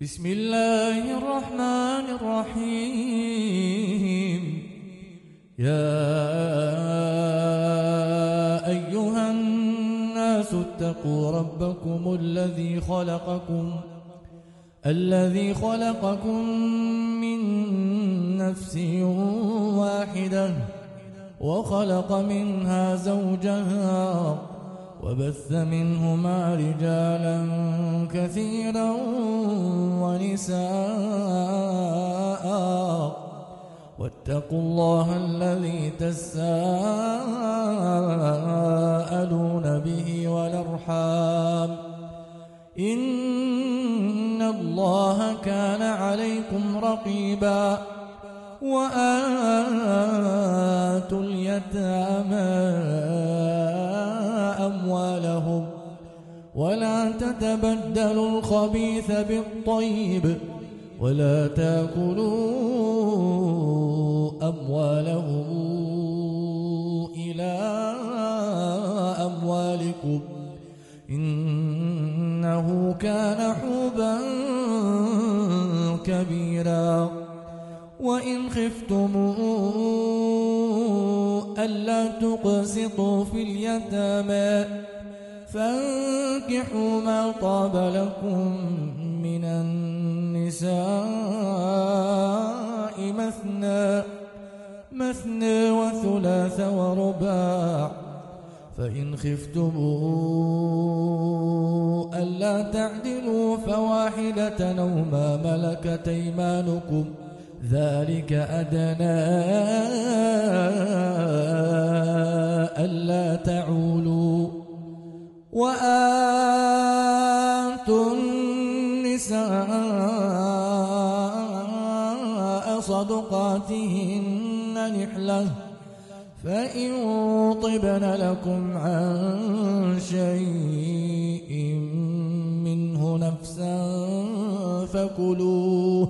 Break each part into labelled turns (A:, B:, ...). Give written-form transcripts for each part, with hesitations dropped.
A: بسم الله الرحمن الرحيم. يا أيها الناس اتقوا ربكم الذي خلقكم من نفس واحدة وخلق منها زوجها وبث منهما رجالا كثيرا ونساء واتقوا الله الذي تساءلون به والأرحام إن الله كان عليكم رقيبا. وآتوا اليتامى أموالهم ولا تتبدلوا الخبيث بالطيب ولا تأكلوا أموالهم إلى أموالكم إنه كان حوبا كبيرا. وإن خفتم ألا تقسطوا في اليتامى فانكحوا ما طاب لكم من النساء مثنى وثلاث ورباع. فإن خفتم ألا تعدلوا فواحدة أو ما ملكت أيمانكم ذلك أدنى ألا تعولوا. وآتوا النساء صدقاتهن نحلة فإن طبن لكم عن شيء منه نفسا فكلوه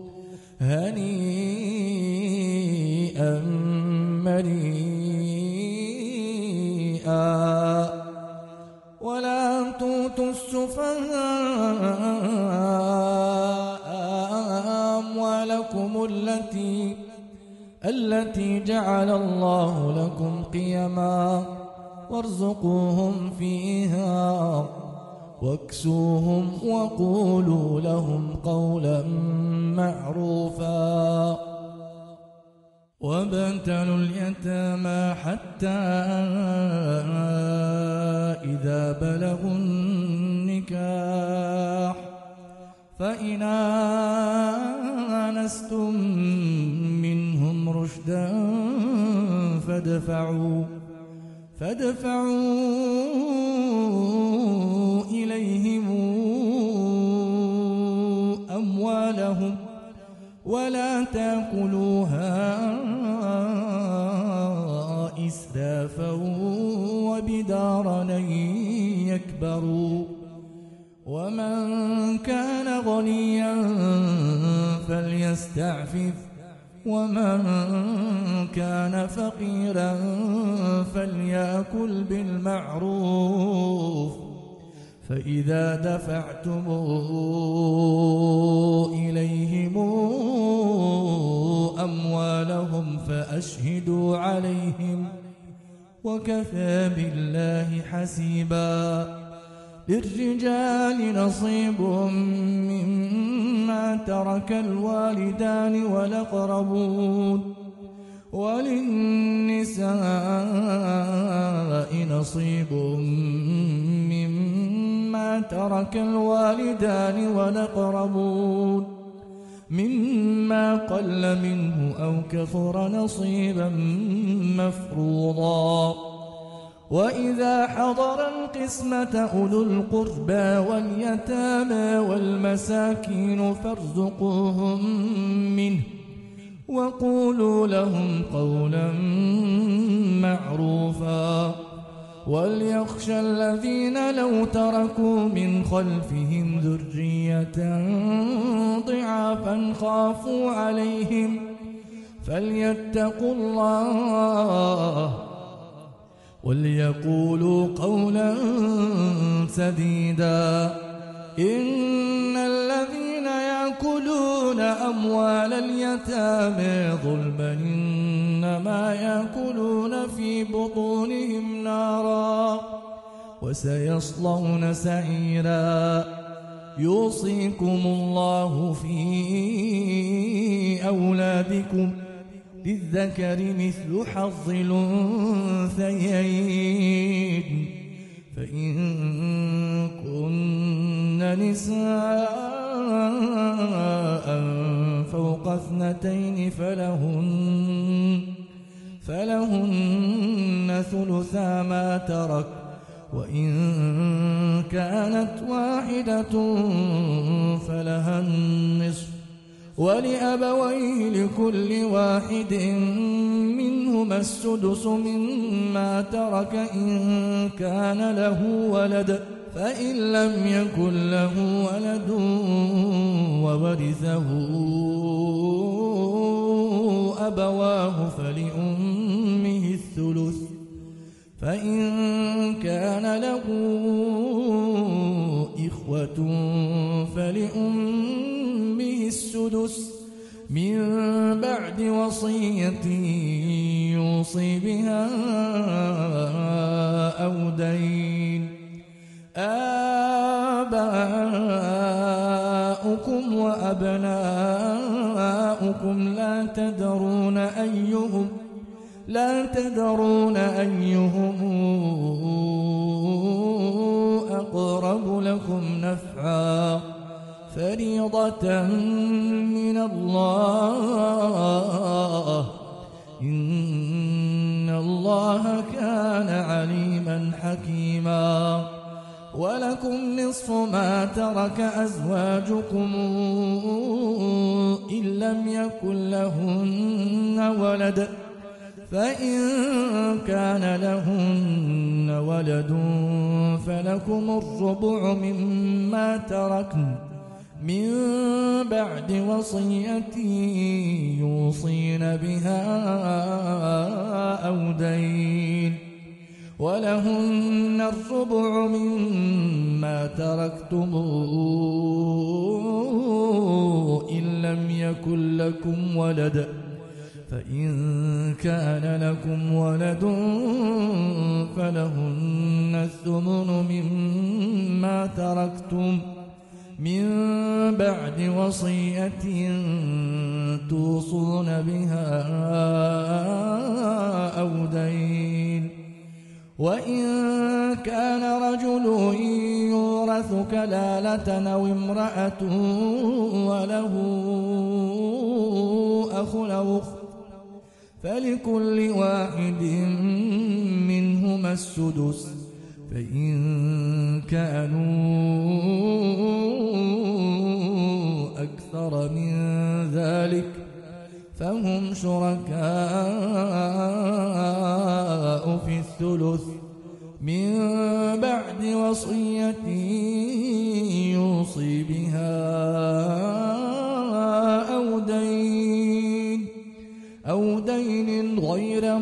A: هنيئا مريئا. ولا تؤتوا السفهاء أموالكم التي جعل الله لكم قيما وارزقوهم فيها واكسوهم وقولوا لهم قولا معروفا. وابتلوا اليتامى حتى إذا بلغوا النكاح فإن آنستم منهم رشدا فادفعوا إليهم أموالهم ولا تأكلوها إسرافا وبدارا أن يكبروا. ومن كان غنيا فليستعفف ومن كان فقيرا فليأكل بالمعروف. فإذا دفعتم إليهم أموالهم فأشهدوا عليهم وكفى بالله حسيبا. للرجال نصيب مما ترك الوالدان والأقربون وللنساء نصيب مما ترك الوالدان والأقربون مما قل منه أو كثر نصيبا مفروضا. وإذا حضر القسمة أولو القربى واليتامى والمساكين فارزقوهم منه وقولوا لهم قولا معروفا. وليخشى الذين لو تركوا من خلفهم ذرية ضعافا خافوا عليهم فليتقوا الله وليقولوا قولا سديدا. إن الذين يأكلون أموال اليتامى ظلما إنما يأكلون في بطونهم نارا وسيصلون سعيرا. يوصيكم الله في أولادكم للذكر مثل حظ الأنثيين فإن كن نساء فوق 2 فلهن ثلثا ما ترك وإن كانت واحدة فلها النصف ولأبويه لكل واحد منهما السدس مما ترك إن كان له ولد فإن لم يكن له ولد وورثه أبواه فلأمه الثلث فإن كان له إخوة فلأمه السدس من بعد وصية يوصي بها أو دين. آباؤكم وأبناؤكم لا تدرون أيهم أقرب لكم نفعا فريضة من الله إن الله كان عليما حكيما. ولكم نصف ما ترك أزواجكم إن لم يكن لهن ولد فإن كان لهن ولد فلكم الربع مما تركن من بعد وصية يوصين بها أو دين ولهن الربع مما تركتم إن لم يكن لكم ولد فإن كان لكم ولد فلهن الثمن مما تركتم من بعد وصية توصون بها أو دين. وإن كان رجل يورث كلالة أو امرأة وله أخ أو أخت فلكل واحد منهما السدس فإن كانوا أكثر من ذلك فهم شركاء في الثلث من بعد وصية يوصي بها أو دين غير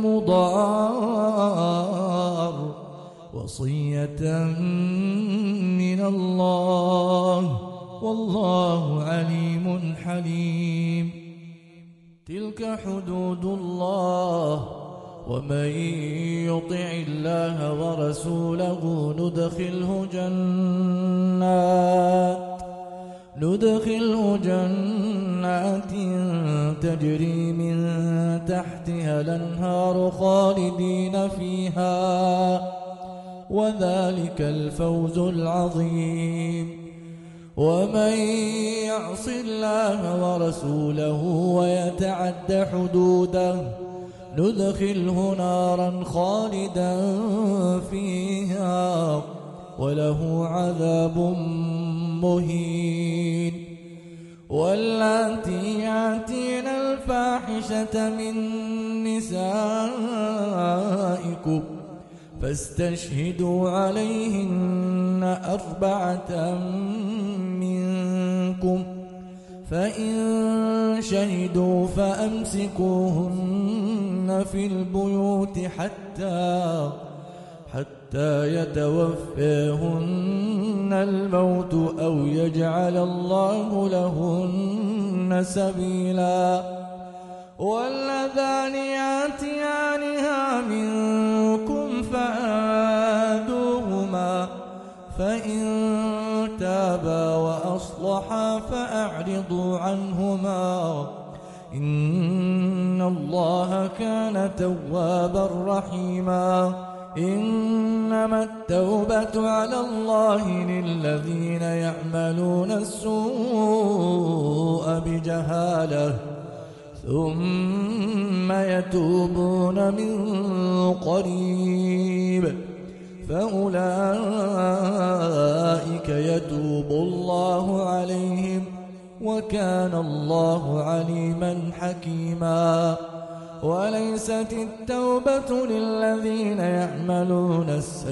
A: مضار وصية من الله والله عليم حليم. تلك حدود الله ومن يطع الله ورسوله ندخله جنات تجري من تحتها الأنهار خالدين فيها وذلك الفوز العظيم. ومن يعص الله ورسوله ويتعد حدوده ندخله نارا خالدا فيها وله عذاب مهين. واللاتي يأتين الفاحشة من نسائكم فاستشهدوا عليهن 4 منكم فإن شهدوا فأمسكوهن في البيوت حتى يتوفاهن الموت أو يجعل الله لهن سبيلا واللذان يأتيانها منكم فآذوهما فإن تابا وأصلحا فأعرضوا عنهما إن الله كان توابا رحيما إنما التوبة على الله للذين يعملون السوء بجهالة ثم يتوبون من قريب فأولئك يتوب الله عليهم وكان الله عليما حكيما وليست التوبة للذين يعملون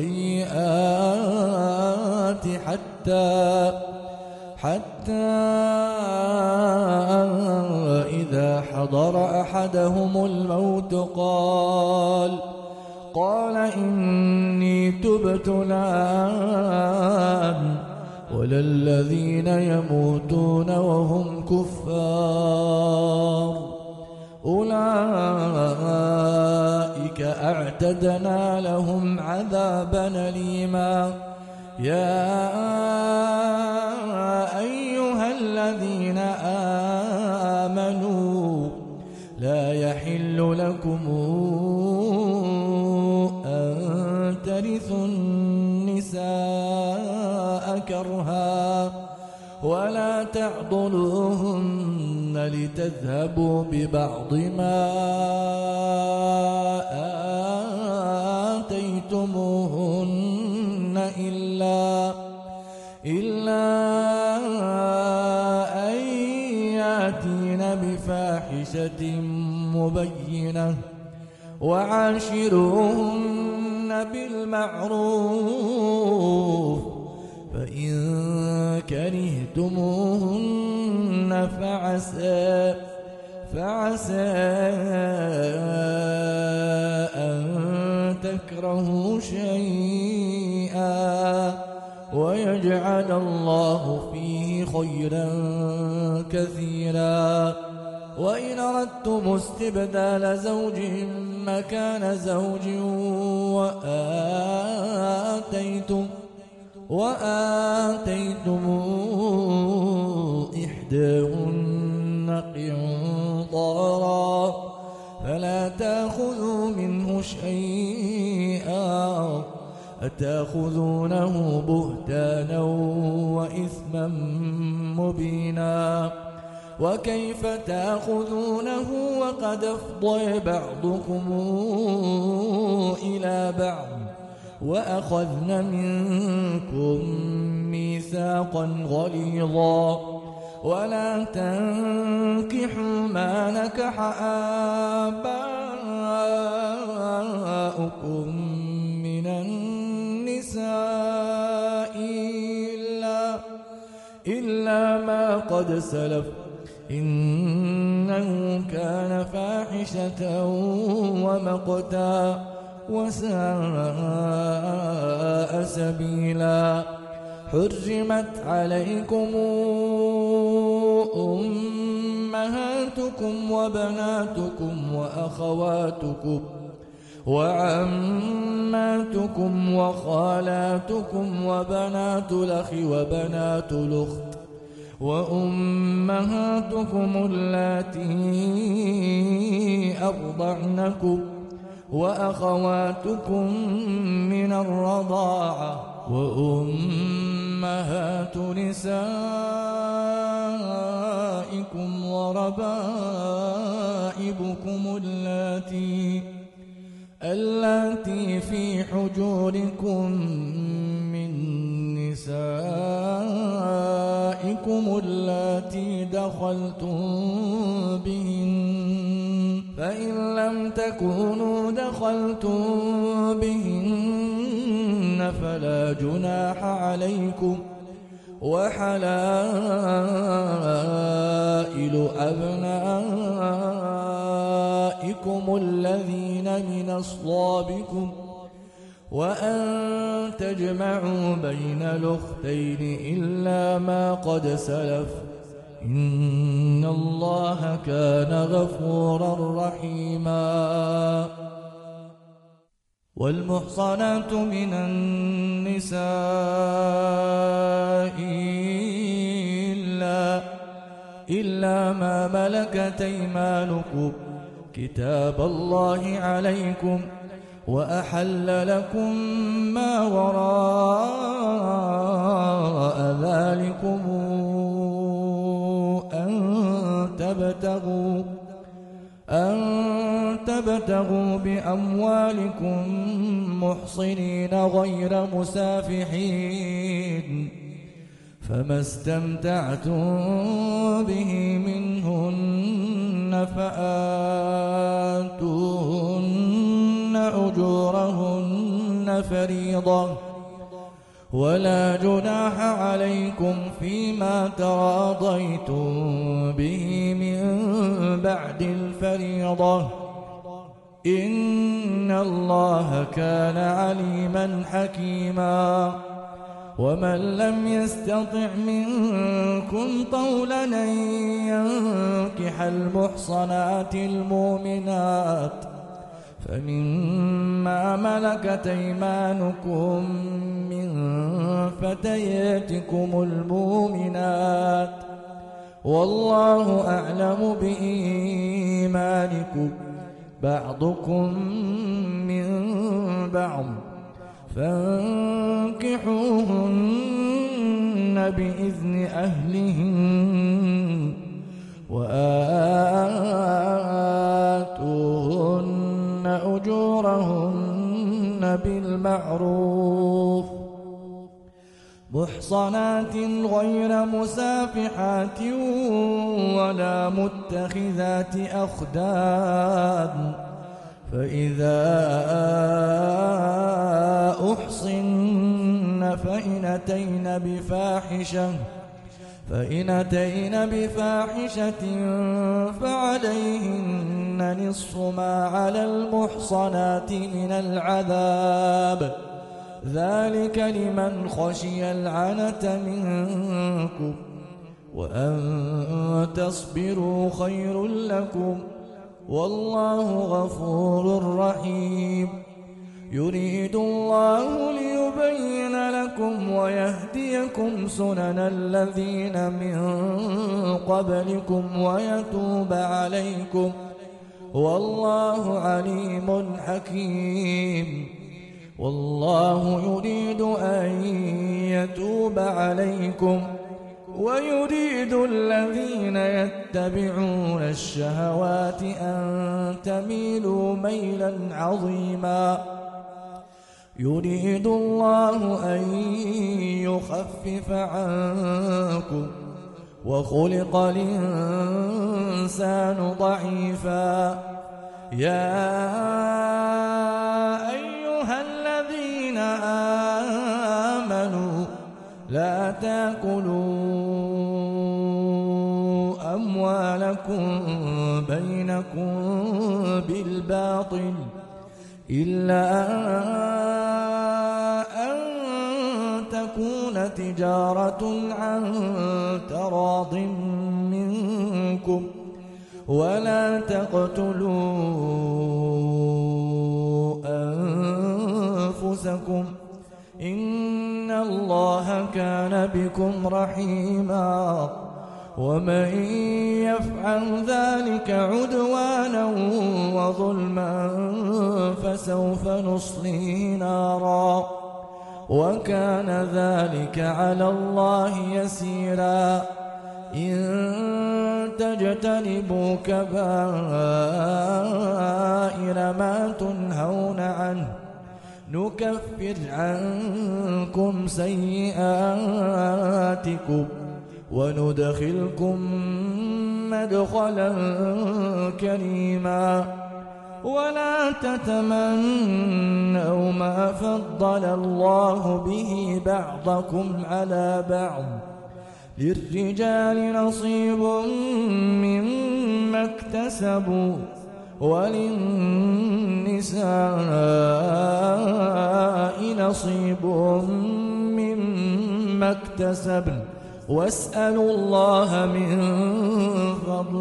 A: السيئات حتى إذا حضر أحدهم الموت قال إني تبت الآن ولا الذين يموتون وهم كفار أولئك أعتدنا لهم عذابا أليما يا أيها الذين آمنوا لا يحل لكم أن ترثوا النساء كرها ولا تعضلوهن لتذهبوا ببعض ما آتيتموهن إلا أن يأتين بفاحشة مبينة وعاشروهن بالمعروف فإن كرهتموهن فعسى أن تكرهوا شيئا ويجعل الله فيه خيرا كثيرا وإن أردتم استبدال زوج مكان زوج وآتيتم إحداهن قنطارا فلا تأخذوا منه شيئا أتأخذونه بهتانا وإثما مبينا وكيف تأخذونه وقد أفضى بعضكم إلى بعض وأخذن منكم ميثاقا غليظا ولا تنكحوا ما نكح آباؤكم من النساء إلا ما قد سلف إنه كان فاحشة ومقتا وساء سبيلا حرمت عليكم أمهاتكم وبناتكم وأخواتكم وعماتكم وخالاتكم وبنات الأخ وبنات الأخت وأمهاتكم اللاتي أرضعنكم وأخواتكم من الرضاعة وأمهات نسائكم وربائبكم اللاتي في حجوركم من نسائكم اللاتي دخلتم بهن فإن لم تكونوا دخلتم بهن فلا جناح عليكم وحلائل أبنائكم الذين من أصلابكم وأن تجمعوا بين الأختين إلا ما قد سلف إن الله كان غفورا رحيما والمحصنات من النساء إلا ما ملكت أيمانكم كتاب الله عليكم وأحل لكم ما وراء ذلكم أن تبتغوا بأموالكم محصنين غير مسافحين فما استمتعتم به منهن فآتوهن أجورهن فريضة ولا جناح عليكم فيما تراضيتم به من بعد الفريضة إن الله كان عليما حكيما ومن لم يستطع منكم طولا أن ينكح المحصنات المؤمنات فمما ملكت أيمانكم من فتياتكم المؤمنات والله أعلم بإيمانكم بعضكم من بعض فانكحوهن بإذن أهلهن وآتوهن أجورهن بالمعروف محصنات غير مسافحات ولا متخذات أخدان فإذا أحصن فإن أتين بفاحشة فعليهن نصف ما على المحصنات من العذاب ذلك لمن خشي العنة منكم وأن تصبروا خير لكم والله غفور رحيم يريد الله ليبين لكم ويهديكم سنن الذين من قبلكم ويتوب عليكم والله عليم حكيم والله يريد أن يتوب عليكم ويريد الذين يتبعون الشهوات أن تميلوا ميلا عظيما يريد الله أن يخفف عنكم وخلق الإنسان ضعيفا يا أيها الذين آمنوا لا تأكلوا أموالكم بينكم بالباطل إلا أن تكون تجارة عن تراض منكم ولا تقتلوا أنفسكم إن الله كان بكم رحيما ومن يفعل ذلك عدوانا وظلما فسوف نصليه نارا وكان ذلك على الله يسيرا إن تجتنبوا كبائر ما تنهون عنه نكفر عنكم سيئاتكم وندخلكم مدخلا كريما ولا تتمنوا ما فضل الله به بعضكم على بعض للرجال نصيب مما اكتسبوا وللنساء نصيب مما اكتسبن واسألوا الله من فضله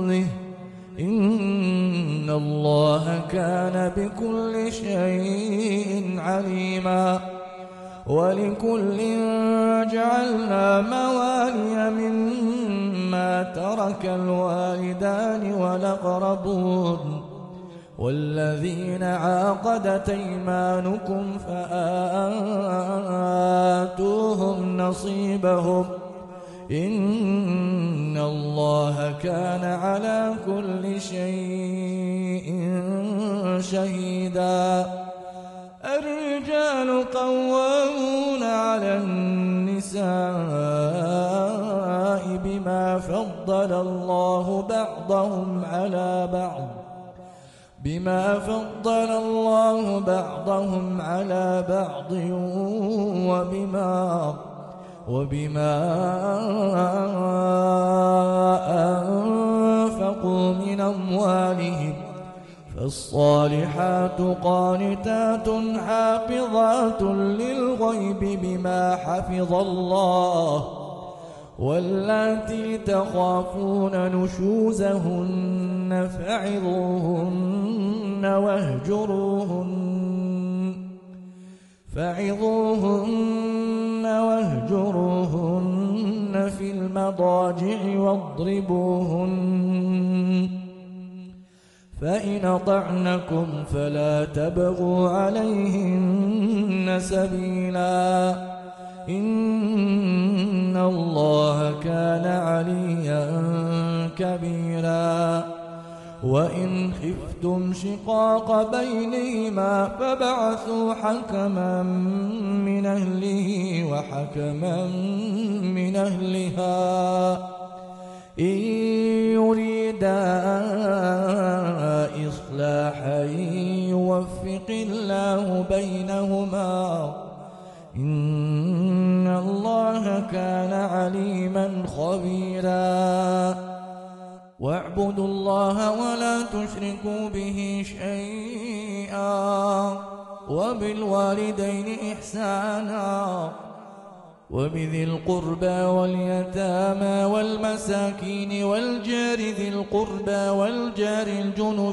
A: الله كان بكل شيء عليما ولكل جعلنا موالي مما ترك الوالدان والأقربون والذين عاقدت أيمانكم فآتوهم نصيبهم إن الله كان على كل شيء شهيدا الرجال قوامون على النساء بما فضل الله بعضهم على بعض وبما أنفقوا من أموالهم فالصالحات قانتات حافظات للغيب بما حفظ الله واللاتي تخافون نشوزهن فعظوهن واهجروهن في المضاجع واضربوهن فإن أطعنكم فلا تبغوا عليهن سبيلا إن الله كان عليا كبيرا وإن خفتم شقاق بينهما فبعثوا حكما من أهله وحكما من أهلها إن يريدا إصلاحا يوفق الله بينهما إن الله كان عليما خبيرا واعبدوا الله ولا تشركوا به شيئا وبالوالدين إحسانا وبذي القربى واليتامى والمساكين والجار ذي القربى والجار الجنب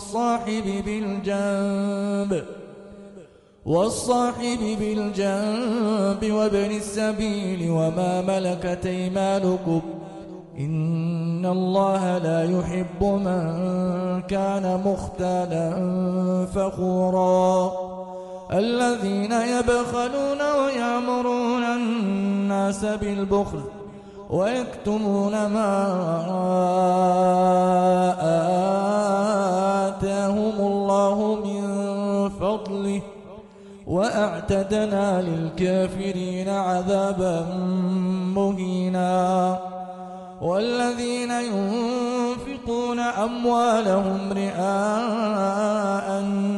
A: والصاحب بالجنب وابن السبيل وما ملكت أيمانكم إن الله لا يحب من كان مختالا فخورا الذين يبخلون ويأمرون الناس بالبخل ويكتمون ما آتاهم الله من فضله وأعتدنا للكافرين عذابا مهينا والذين ينفقون أموالهم رئاء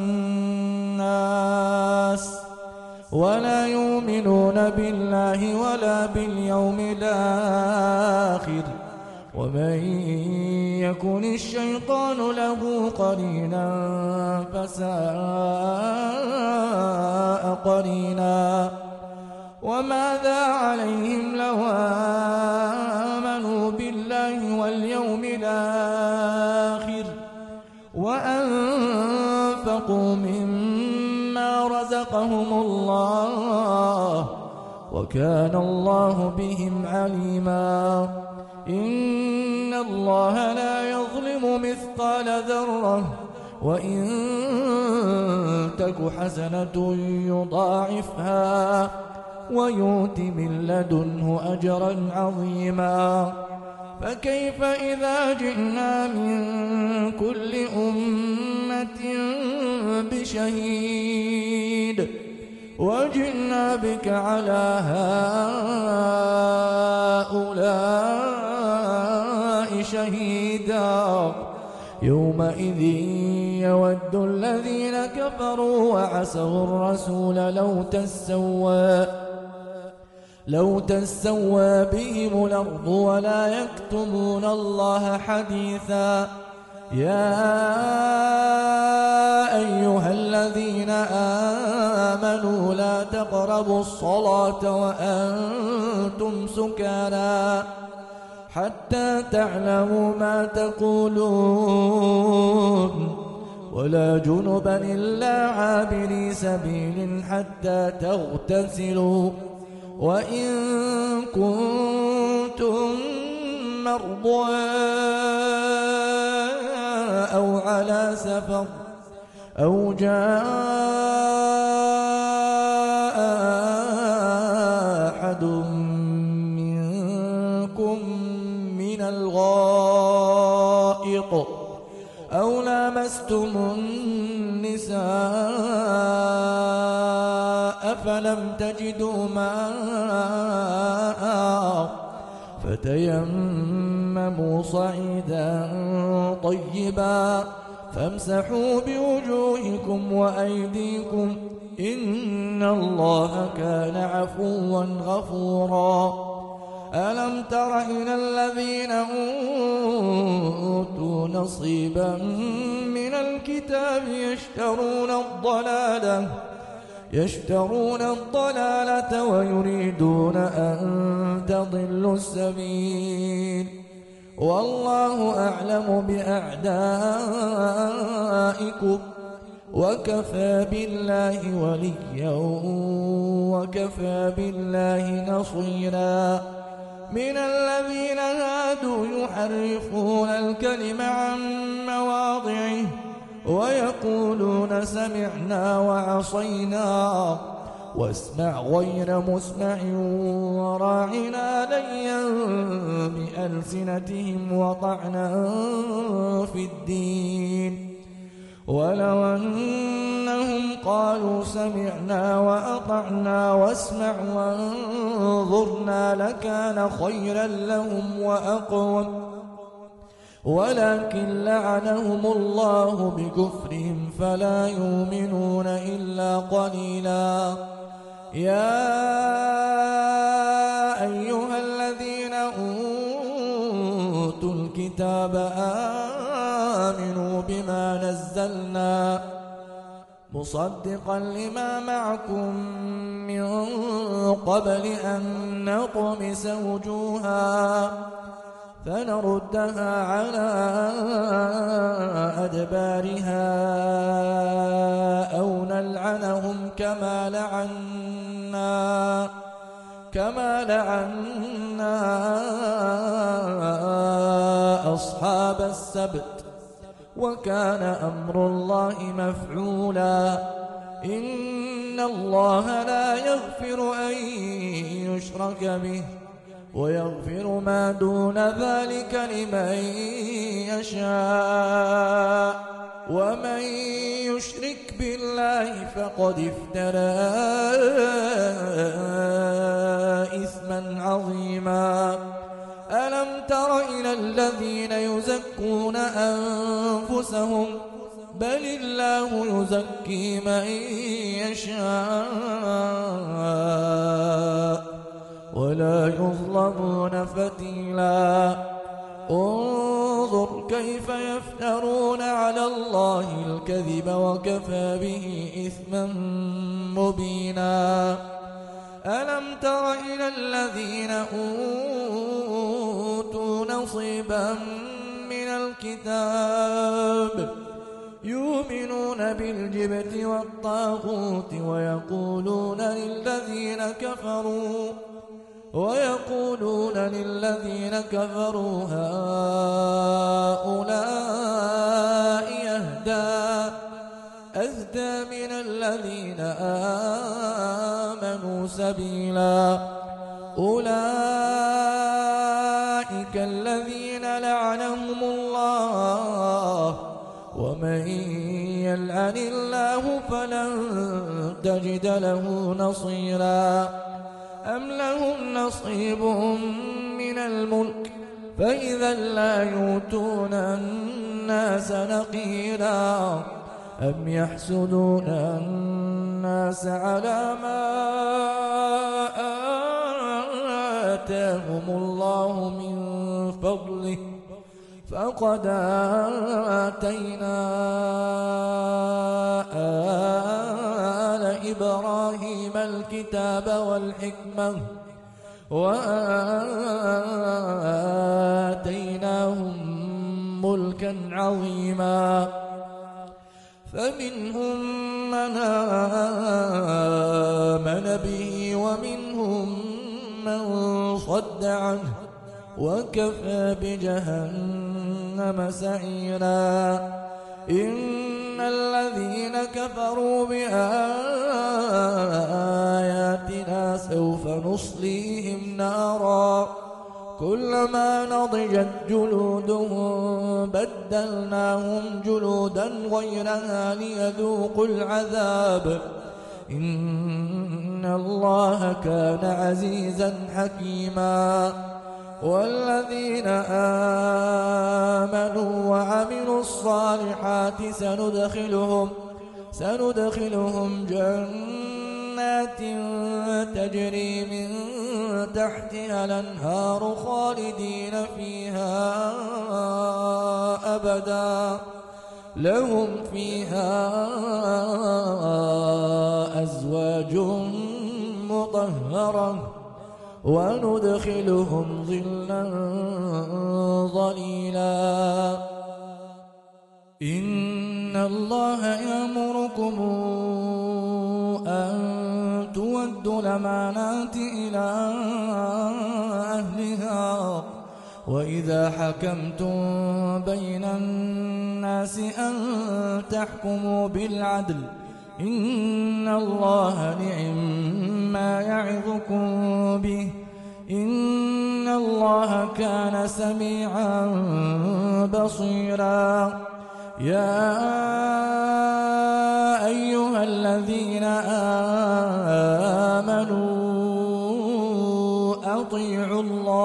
A: الناس ولا يؤمنون بالله ولا باليوم الآخر ومن يكن الشيطان له قرينا فساء قرينا وماذا عليهم لو آمنوا بالله واليوم الآخر وأنفقوا مما رزقهم الله وكان الله بهم عليما إن الله لا يظلم مثقال ذرة وإن تك حسنة يضاعفها ويؤت من لدنه أجرا عظيما فكيف إذا جئنا من كل أمة بشهيد وجئنا بك على هؤلاء شهيدا يومئذ يود الذين كفروا وعصوا الرسول لو تسوى بهم الأرض ولا يكتمون الله حديثا يا أيها الذين آمنوا لا تقربوا الصلاة وأنتم سكارى حتى تعلموا ما تقولون ولا جنبا إلا عابري سبيل حتى تغتسلوا وإن كنتم مرضى أو على سفر أو جاء أحد منكم من الغائط أو لامستم النساء فلم تجدوا ماء فتيمموا صعيدا طيبا فامسحوا بوجوهكم وأيديكم إن الله كان عفوا غفورا. ألم تر إلى الذين أوتوا نصيبا من الكتاب يشترون الضلالة ويريدون أن تضلوا السبيل والله أعلم بأعدائكم وكفى بالله وليا وكفى بالله نصيرا. من الذين هادوا يحرفون الكلم عن مواضعه ويقولون سمعنا وعصينا واسمع غير مسمع وراعنا ليا بألسنتهم وطعنا في الدين ولو أنهم قالوا سمعنا وأطعنا واسمع وانظرنا لكان خيرا لهم وأقوم ولكن لعنهم الله بكفرهم فلا يؤمنون إلا قليلا. يا أيها الذين أوتوا الكتاب آمنوا بما نزلنا مصدقا لما معكم من قبل أن نطمس وجوها فنردها على أدبارها أو نلعنهم كما لعنا أصحاب السبت وكان أمر الله مفعولا. إن الله لا يغفر أن يشرك به ويغفر ما دون ذلك لمن يشاء ومن يشرك بالله فقد افترى إثما عظيما. ألم تر إلى الذين يزكون أنفسهم بل الله يزكي من يشاء ولا يظلمون فتيلا. انظر كيف يفترون على الله الكذب وكفى به إثما مبينا. ألم تر إلى الذين أوتوا نصيبا من الكتاب يؤمنون بالجبت والطاغوت ويقولون للذين كفروا هؤلاء أهدى من الذين آمنوا سبيلا. أولئك الذين لعنهم الله ومن يلعن الله فلن تجد له نصيرا. أم لهم نصيب من الملك فإذا لا يؤتون الناس نقيرا. أم يحسدون الناس على ما آتاهم الله من فضله فقد آتينا آل إبراهيم الكتاب والحكمة وآتيناهم ملكا عظيما. فمنهم من آمن به ومنهم من صد عنه وكفى بجهنم سعيرا إن الذين كفروا بآياتنا سوف نصليهم نارا كلما نضجت جلودهم بدلناهم جلودا غيرها ليذوقوا العذاب إن الله كان عزيزا حكيما والذين آمنوا وعملوا الصالحات سندخلهم جنات تجري من تحتها الأنهار خالدين فيها أبدا لهم فيها أزواج مطهرة وندخلهم ظلا ظليلا إن الله يأمركم أن تودوا الأمانات إلى أهلها وإذا حكمتم بين الناس أن تحكموا بالعدل إن الله نعم يعظكم به إن الله كان سميعا بصيرا يا أيها الذين آمنوا أطيعوا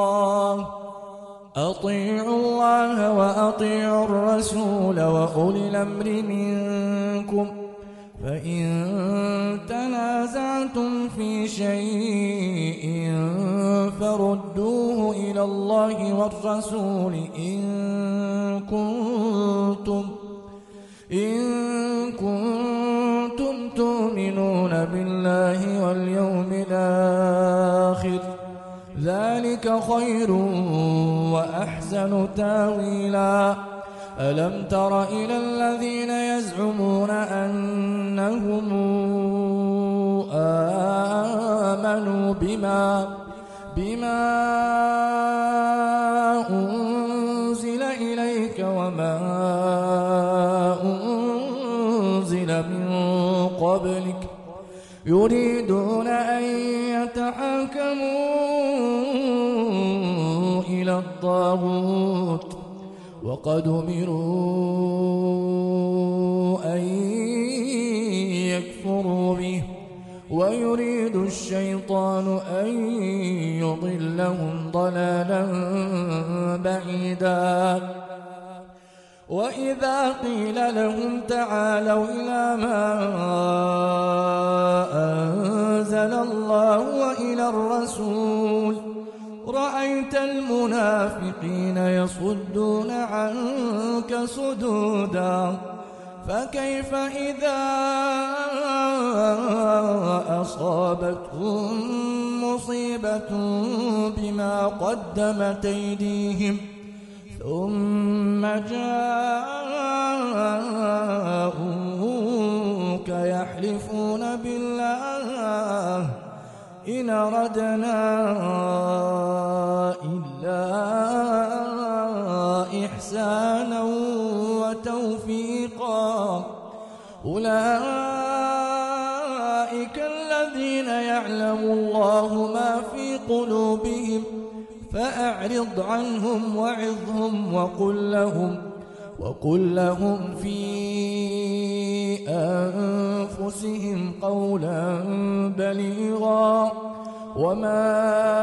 A: الله وأطيعوا الرسول وأولي الأمر منكم فإن تنازعتم في شيء فردوه إلى الله والرسول إن كنتم تؤمنون بالله واليوم الآخر ذلك خير وأحسن تاويلا ألم تر إلى الذين يزعمون أنهم آمنوا بما أنزل إليك وما أنزل من قبلك يريدون أن يتحاكموا إلى الطاغوت وقد أمروا أن يكفروا به ويريد الشيطان أن يضلهم ضلالا بعيدا وإذا قيل لهم تعالوا إلى ما أنزل الله وإلى الرسول رأيت المنافقين يصدون عنك صدودا فكيف إذا أصابتهم مصيبة بما قدمت أيديهم ثم جاءوك يحلفون بالله إن أردنا إلا إحسانا وتوفيقا أولئك الذين يعلم الله ما في قلوبهم فأعرض عنهم وعظهم وقل لهم في أنفسهم قولا بليغا وما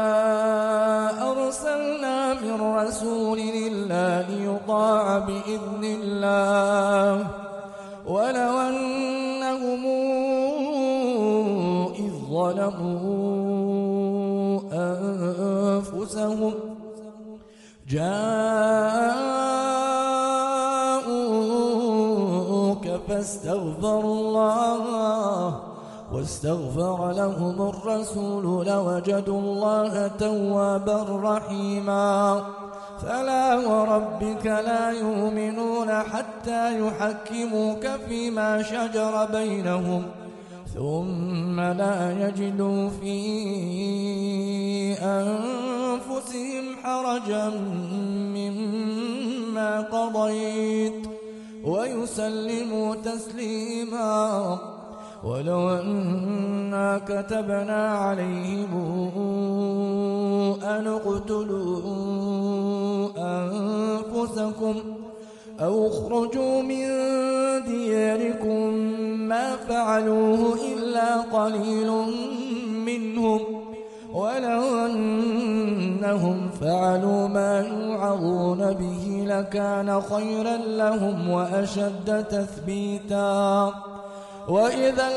A: أرسلنا من رسول إلا ليطاع بإذن الله ولو أنهم إذ ظلموا أنفسهم جاءوك فاستغفروا الله واستغفر لهم الرسول لوجدوا الله توابا رحيما فلا وربك لا يؤمنون حتى يحكموك فيما شجر بينهم ثم لا يجدوا في أنفسهم حرجا مما قضيت ويسلموا تسليما. ولو أنا كتبنا عليهم أن اقتلوا أنفسكم أو اخرجوا من دياركم ما فعلوه إلا قليل منهم ولو أنهم فعلوا ما يوعظون به لكان خيرا لهم وأشد تثبيتا وإذا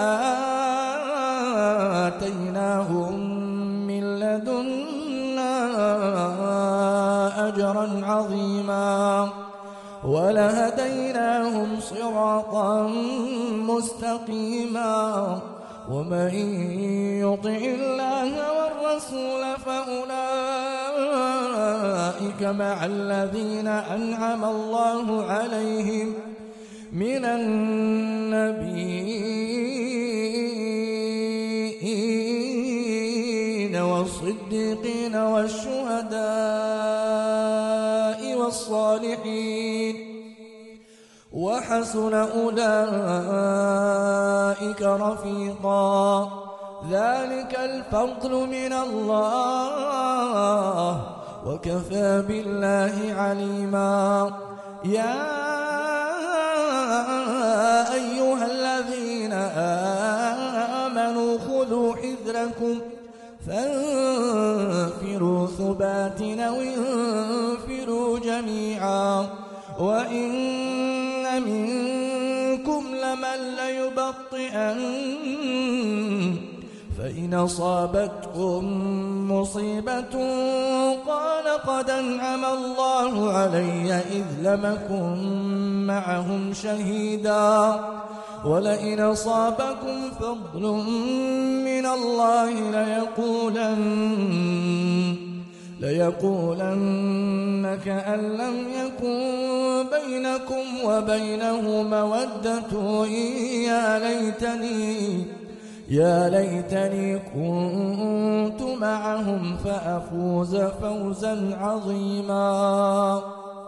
A: لآتيناهم من لدنا أجرا عظيما ولهديناهم صراطا مستقيما. ومن يطع الله والرسول فأولئك مع الذين أنعم الله عليهم من النبيين والصديقين والشهداء والصالحين وحسن أولئك رفيقا. ذلك الفضل من الله وكفى بالله عليما. يا أيها الذين آمنوا خذوا حذركم فانفروا ثبات أو انفروا جميعا وإن منكم لمن ليبطئن فإن أصابتكم مصيبة قال قد أنعم الله علي إذ لم أكن معهم شهيدا ولئن أصابكم فضل من الله ليقولن كأن لم يكن بينكم وبينه مودة يا ليتني كنت معهم فأفوز فوزا عظيما.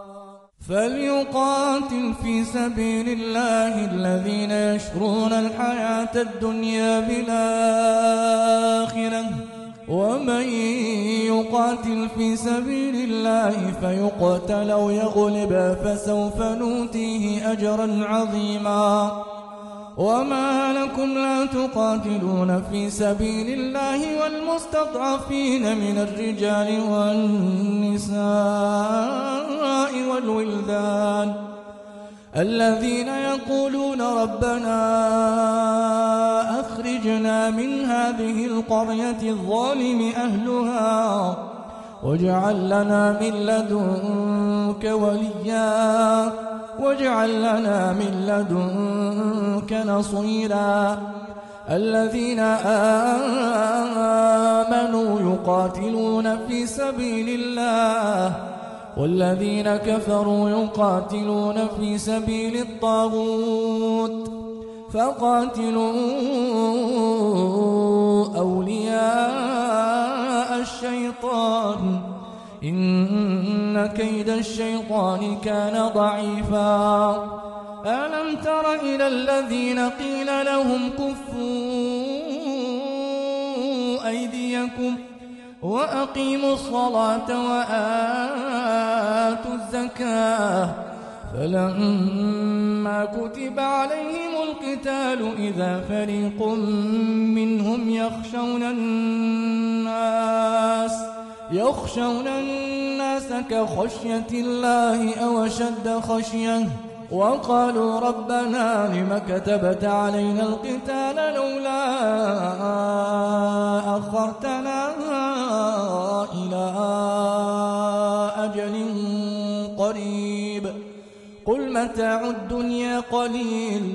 A: فليقاتل في سبيل الله الذين يشرون الحياة الدنيا بالآخرة ومن يقاتل في سبيل الله فيقتل أو يغلب فسوف نؤتيه أجرا عظيما. وما لكم لا تقاتلون في سبيل الله والمستضعفين من الرجال والنساء والولدان الذين يقولون ربنا أخرجنا من هذه القرية الظالم أهلها واجعل لنا من لدنك وليا واجعل لنا من لدنك نصيرا. الذين آمنوا يقاتلون في سبيل الله والذين كفروا يقاتلون في سبيل الطاغوت فقاتلوا أولياء الشيطان إن كيد الشيطان كان ضعيفا. ألم تر إلى الذين قيل لهم كفوا أيديكم وأقيموا الصلاة وآتوا الزكاة فلما كتب عليهم القتال إذا فريق منهم يخشون الناس كخشية الله أو أشد خشية وقالوا ربنا لم كتبت علينا القتال لولا أخرتنا إلى أجل قريب قل متاع الدنيا قليل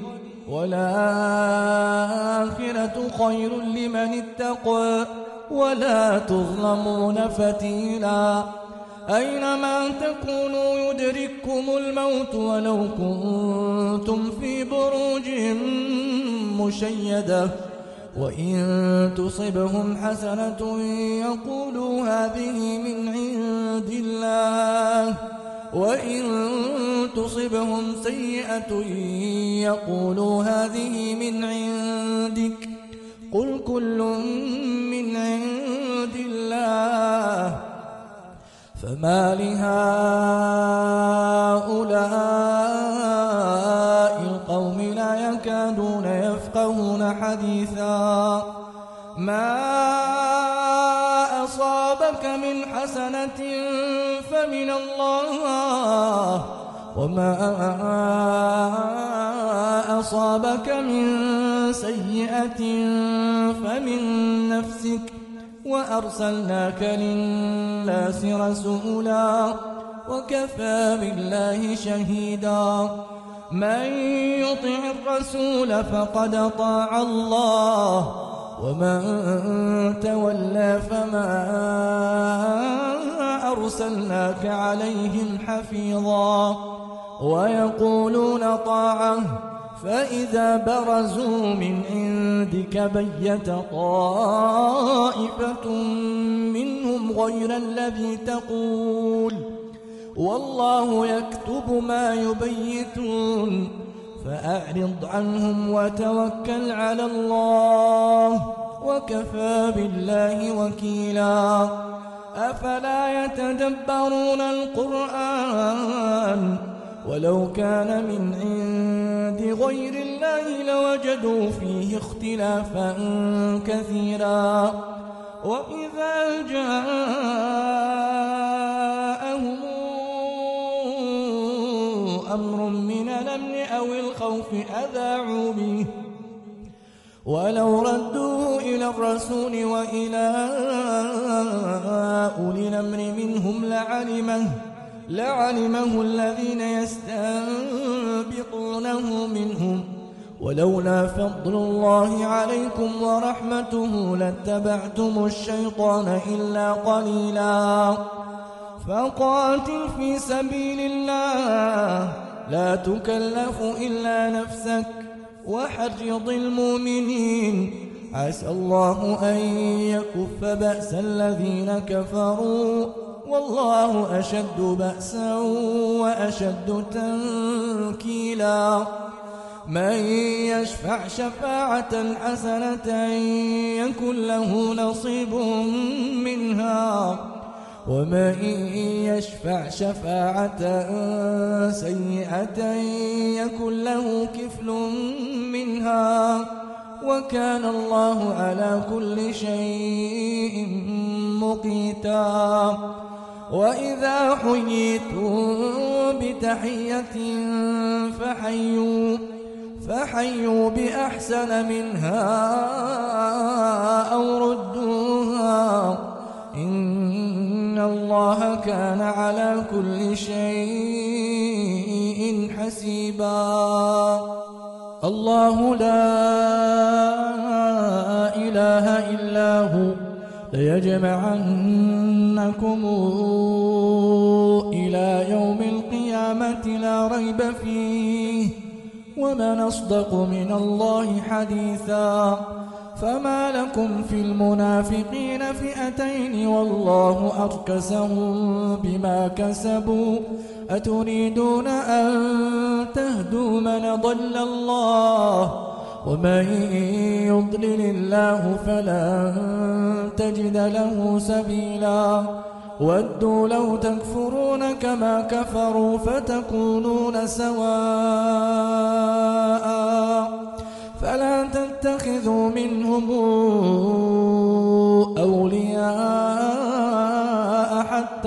A: والآخرة خير لمن اتقى ولا تظلمون فتيلا. أينما تكونوا يدرككم الموت ولو كنتم في بروج مشيدة وإن تصبهم حسنة يقولوا هذه من عند الله وإن تصبهم سيئة يقولوا هذه من عندك قل كل من عند الله فما لهؤلاء القوم لا يكادون يفقهون حديثا ما أصابك من حسنة فمن الله وما أصابك من سيئة فمن نفسك وأرسلناك للناس رسولا وكفى بالله شهيدا من يطع الرسول فقد أطاع الله ومن تولى فما أرسلناك عليهم حفيظا ويقولون طاعة فإذا برزوا من عندك بيت طائفة منهم غير الذي تقول والله يكتب ما يبيتون فأعرض عنهم وتوكل على الله وكفى بالله وكيلا أفلا يتدبرون القرآن ولو كان من عند غير الله لوجدوا فيه اختلافا كثيرا وإذا جاءهم أمر من الأمن أو الخوف أذاعوا به ولو ردوه إلى الرسول وإلى أولي الأمر منهم لعلمه الذين يستنبطونه منهم ولولا فضل الله عليكم ورحمته لاتبعتم الشيطان إلا قليلا فقاتل في سبيل الله لا تكلف إلا نفسك وحرض المؤمنين عسى الله أن يكف بأس الذين كفروا والله أشد بأسا وأشد تنكيلا من يشفع شفاعة حسنة يكن له نصيب منها ومن يشفع شفاعة سيئة يكن له كفل منها وكان الله على كل شيء مقيتا وإذا حييتم بتحية فحيوا بأحسن منها أو ردوها إن الله كان على كل شيء حسيبا الله لا إله إلا هو ليجمعنكم إلى يوم القيامة لا ريب فيه ومن أصدق من الله حديثا فما لكم في المنافقين فئتين والله أركسهم بما كسبوا أتريدون أن تهدوا من ضل الله ومن يضلل الله فلن تجد له سبيلا ودوا لو تكفرون كما كفروا فتكونون سواء فلا تتخذوا منهم أولياء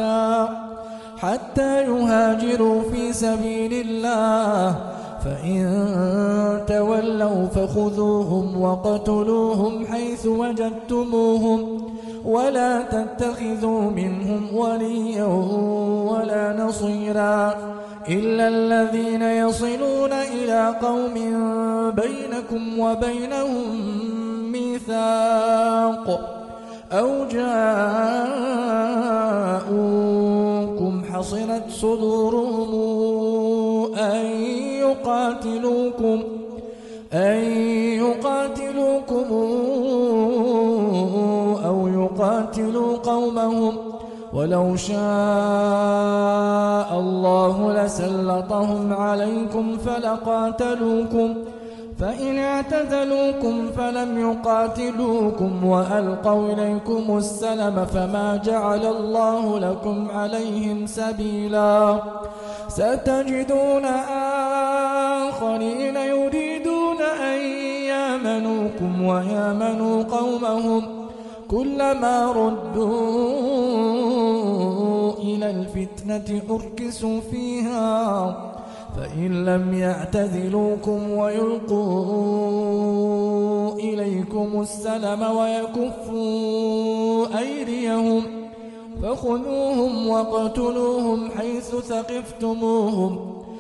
A: حتى يهاجروا في سبيل الله فإن تولوا فخذوهم وقتلوهم حيث وجدتموهم ولا تتخذوا منهم وليا ولا نصيرا إلا الذين يصلون إلى قوم بينكم وبينهم ميثاق أو جاءوك حصنت صدورهم أن يقاتلوكم أو يقاتلوا قومهم ولو شاء الله لسلطهم عليكم فلقاتلوكم فإن اعتزلوكم فلم يقاتلوكم وألقوا إليكم السلم فما جعل الله لكم عليهم سبيلا ستجدون آخرين يريدون أن يامنوكم ويامنوا قومهم كلما ردوا إلى الفتنة أركسوا فيها فإن لم يعتزلوكم ويلقوا إليكم السلم ويكفوا أيديهم فخذوهم واقتلوهم حيث ثقفتموهم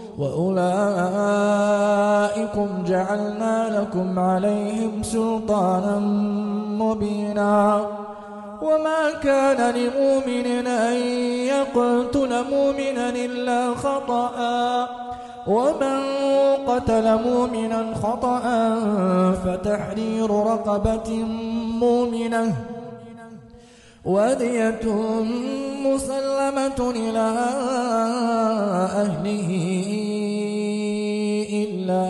A: وأولئكم جعلنا لكم عليهم سلطانا مبينا وما كان لمؤمن أن يقتل مؤمنا إلا خطأ ومن قتل مؤمنا خطأ فتحرير رقبة مؤمنة ودية مسلمة إلى أهله إلا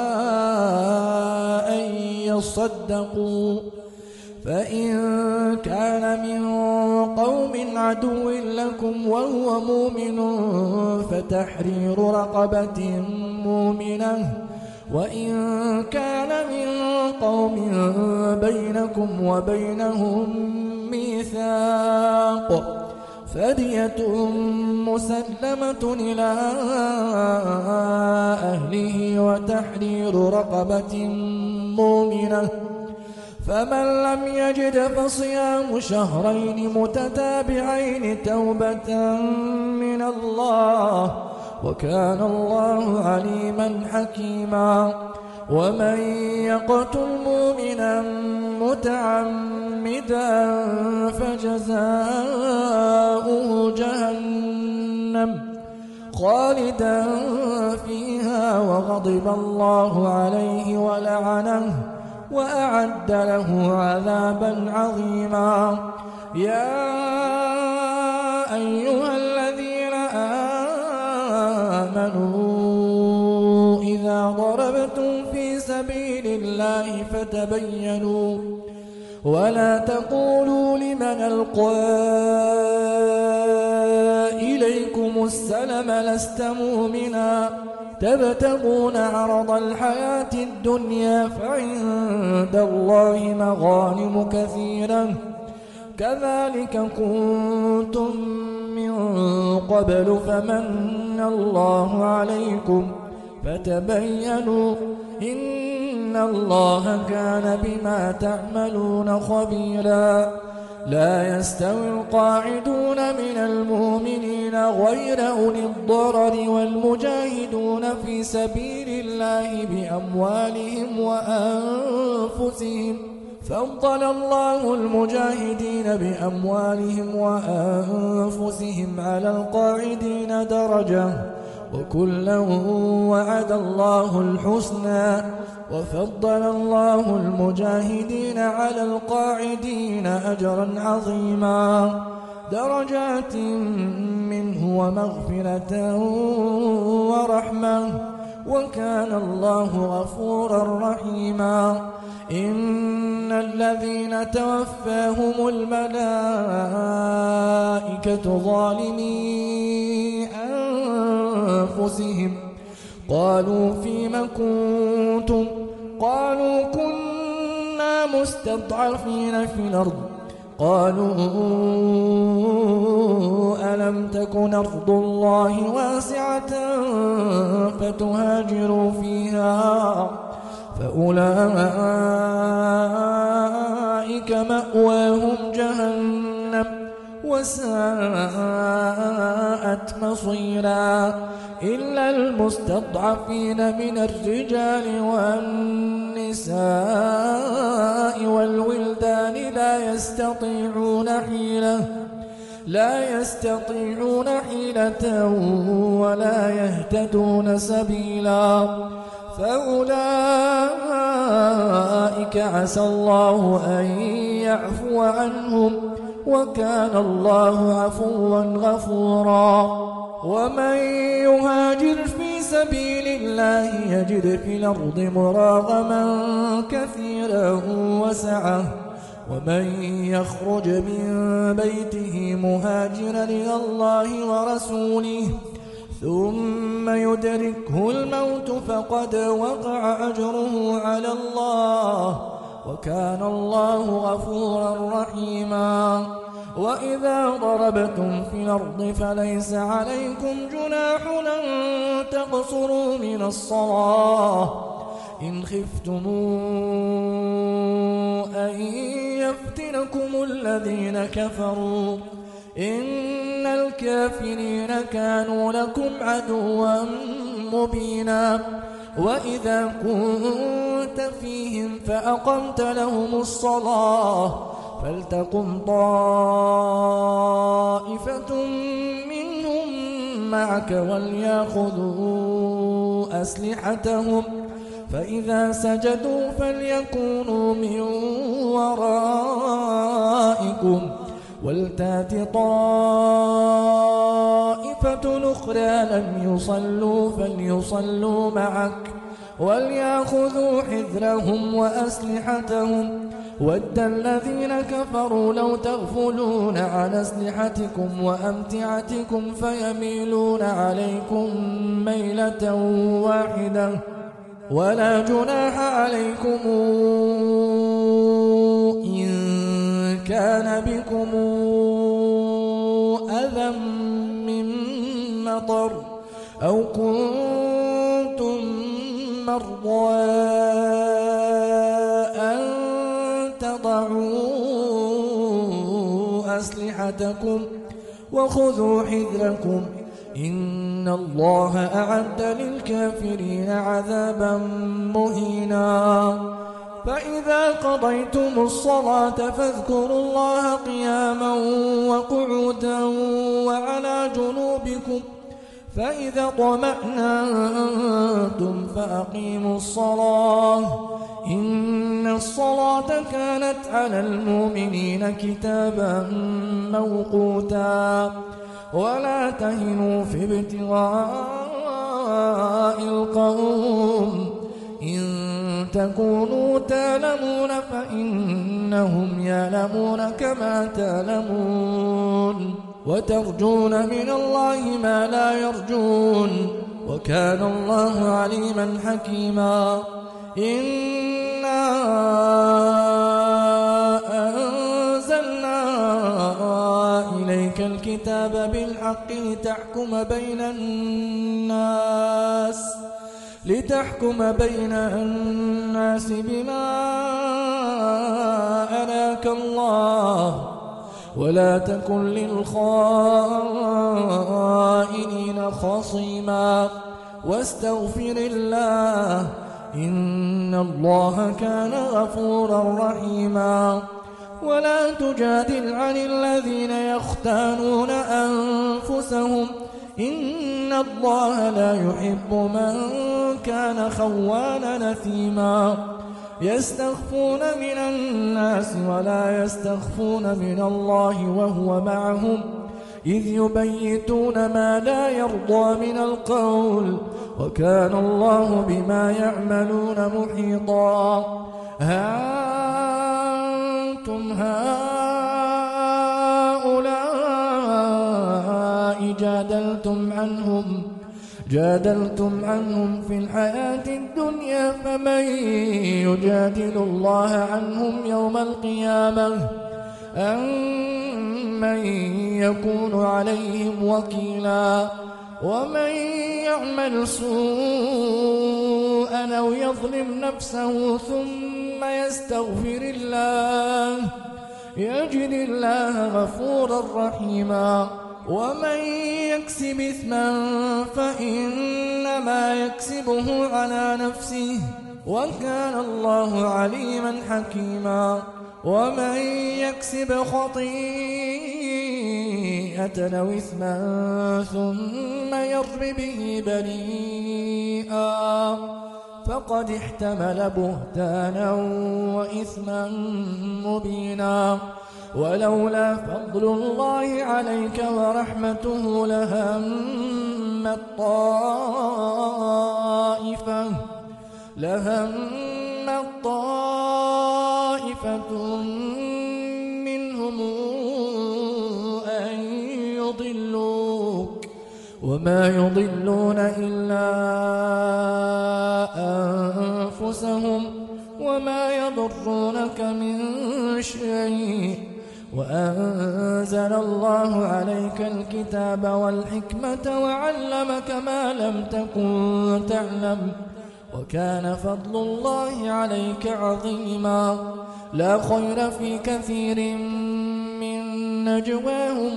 A: أن يصدقوا فإن كان من قوم عدو لكم وهو مؤمن فتحرير رقبة مؤمنة وإن كان من قوم بينكم وبينهم ميثاق فدية مسلمة إلى أهله وتحرير رقبة مؤمنة فمن لم يجد فصيام شهرين متتابعين توبة من الله وكان الله عليما حكيما ومن يقتل مؤمنا متعمدا فجزاؤه جهنم خالدا فيها وغضب الله عليه ولعنه وأعد له عذابا عظيما يا أيها الذين آمنوا إذا ضربتم في سبيل الله فتبينوا ولا تقولوا لمن ألقى إليكم السلم لست مؤمنا تبتغون عرض الحياة الدنيا فعند الله مغانم كثيرة كذلك كنتم من قبل فمن الله عليكم فتبينوا إن الله كان بما تعملون خبيرا لا يستوي القاعدون من المؤمنين غير أولي الضرر والمجاهدون في سبيل الله بأموالهم وأنفسهم فضل الله المجاهدين بأموالهم وأنفسهم على القاعدين درجة وكلا وعد الله الحسنى وفضل الله المجاهدين على القاعدين أجرا عظيما درجات منه ومغفرة ورحمة وكان الله غفورا رحيما إن الذين توفاهم الملائكة ظالمي أنفسهم قالوا فيم كنتم قالوا كنا مستضعفين في الأرض قالوا ألم تكن أرض الله واسعة فتهاجروا فيها فأولئك مأواهم جهنم وساءت مصيرا إلا المستضعفين من الرجال والنساء والولدان لا يستطيعون حيلة لا يستطيعون حيلة ولا يهتدون سبيلا فأولئك عسى الله أن يعفو عنهم وكان الله عفوا غفورا ومن يهاجر في سبيل الله يجد في الأرض مراغما كثيرا وسعة ومن يخرج من بيته مهاجرا إلى الله ورسوله ثم يدركه الموت فقد وقع أجره على الله وكان الله غفورا رحيما وإذا ضربتم في الأرض فليس عليكم جناح أن تقصروا من الصلاة إن خفتم أن يفتنكم الذين كفروا إن الكافرين كانوا لكم عدوا مبينا وإذا كنت فيهم فأقمت لهم الصلاة فلتقم طائفة منهم معك وليأخذوا أسلحتهم فإذا سجدوا فليكونوا من ورائكم ولتأت طائفة أخرى لم يصلوا فليصلوا معك وليأخذوا حذرهم وأسلحتهم ود الذين كفروا لو تغفلون عن أسلحتكم وأمتعتكم فيميلون عليكم ميلة واحدة ولا جناح عليكم إن كان بكم أذى من مطر أو كنتم مرضى أن تضعوا أسلحتكم وخذوا حذركم إن الله أعد للكافرين عذابا مهينا فإذا قضيتم الصلاة فاذكروا الله قياما وقعودا وعلى جنوبكم فإذا طمأننتم فأقيموا الصلاة إن الصلاة كانت على المؤمنين كتابا موقوتا ولا تهنوا في ابتغاء القوم إن تكونوا تعلمون فإنهم يعلمون كما تعلمون وترجون من الله ما لا يرجون وكان الله عليما حكيما إنا أنزلنا إليك الكتاب بالحق لتحكم بين الناس بما أراك الله ولا تكن للخائنين خصيما واستغفر الله إن الله كان غفورا رحيما ولا تجادل عن الذين يختانون أنفسهم إن الله لا يحب من كان خوانا نثيما يستخفون من الناس ولا يستخفون من الله وهو معهم إذ يبيتون ما لا يرضى من القول وكان الله بما يعملون محيطا أنتم هؤلاء جادلتم عنهم في الحياة الدنيا فمن يجادل الله عنهم يوم القيامة أمن يكون عليهم وكيلا ومن يعمل سوءا أو يظلم نفسه ثم يستغفر الله يجد الله غفورا رحيما ومن يكسب إثما فإنما يكسبه على نفسه وكان الله عليما حكيما ومن يكسب خطيئة بينة أو إثما ثم يرم به بريئا فقد احتمل بهتانا وإثما مبينا. ولولا فضل الله عليك ورحمته لهمت طائفة منهم أن يضلوك وما يضلون إلا أنفسهم وما يضرونك من شيء. وأنزل الله عليك الكتاب والحكمة وعلمك ما لم تكن تعلم وكان فضل الله عليك عظيما. لا خير في كثير من نجواهم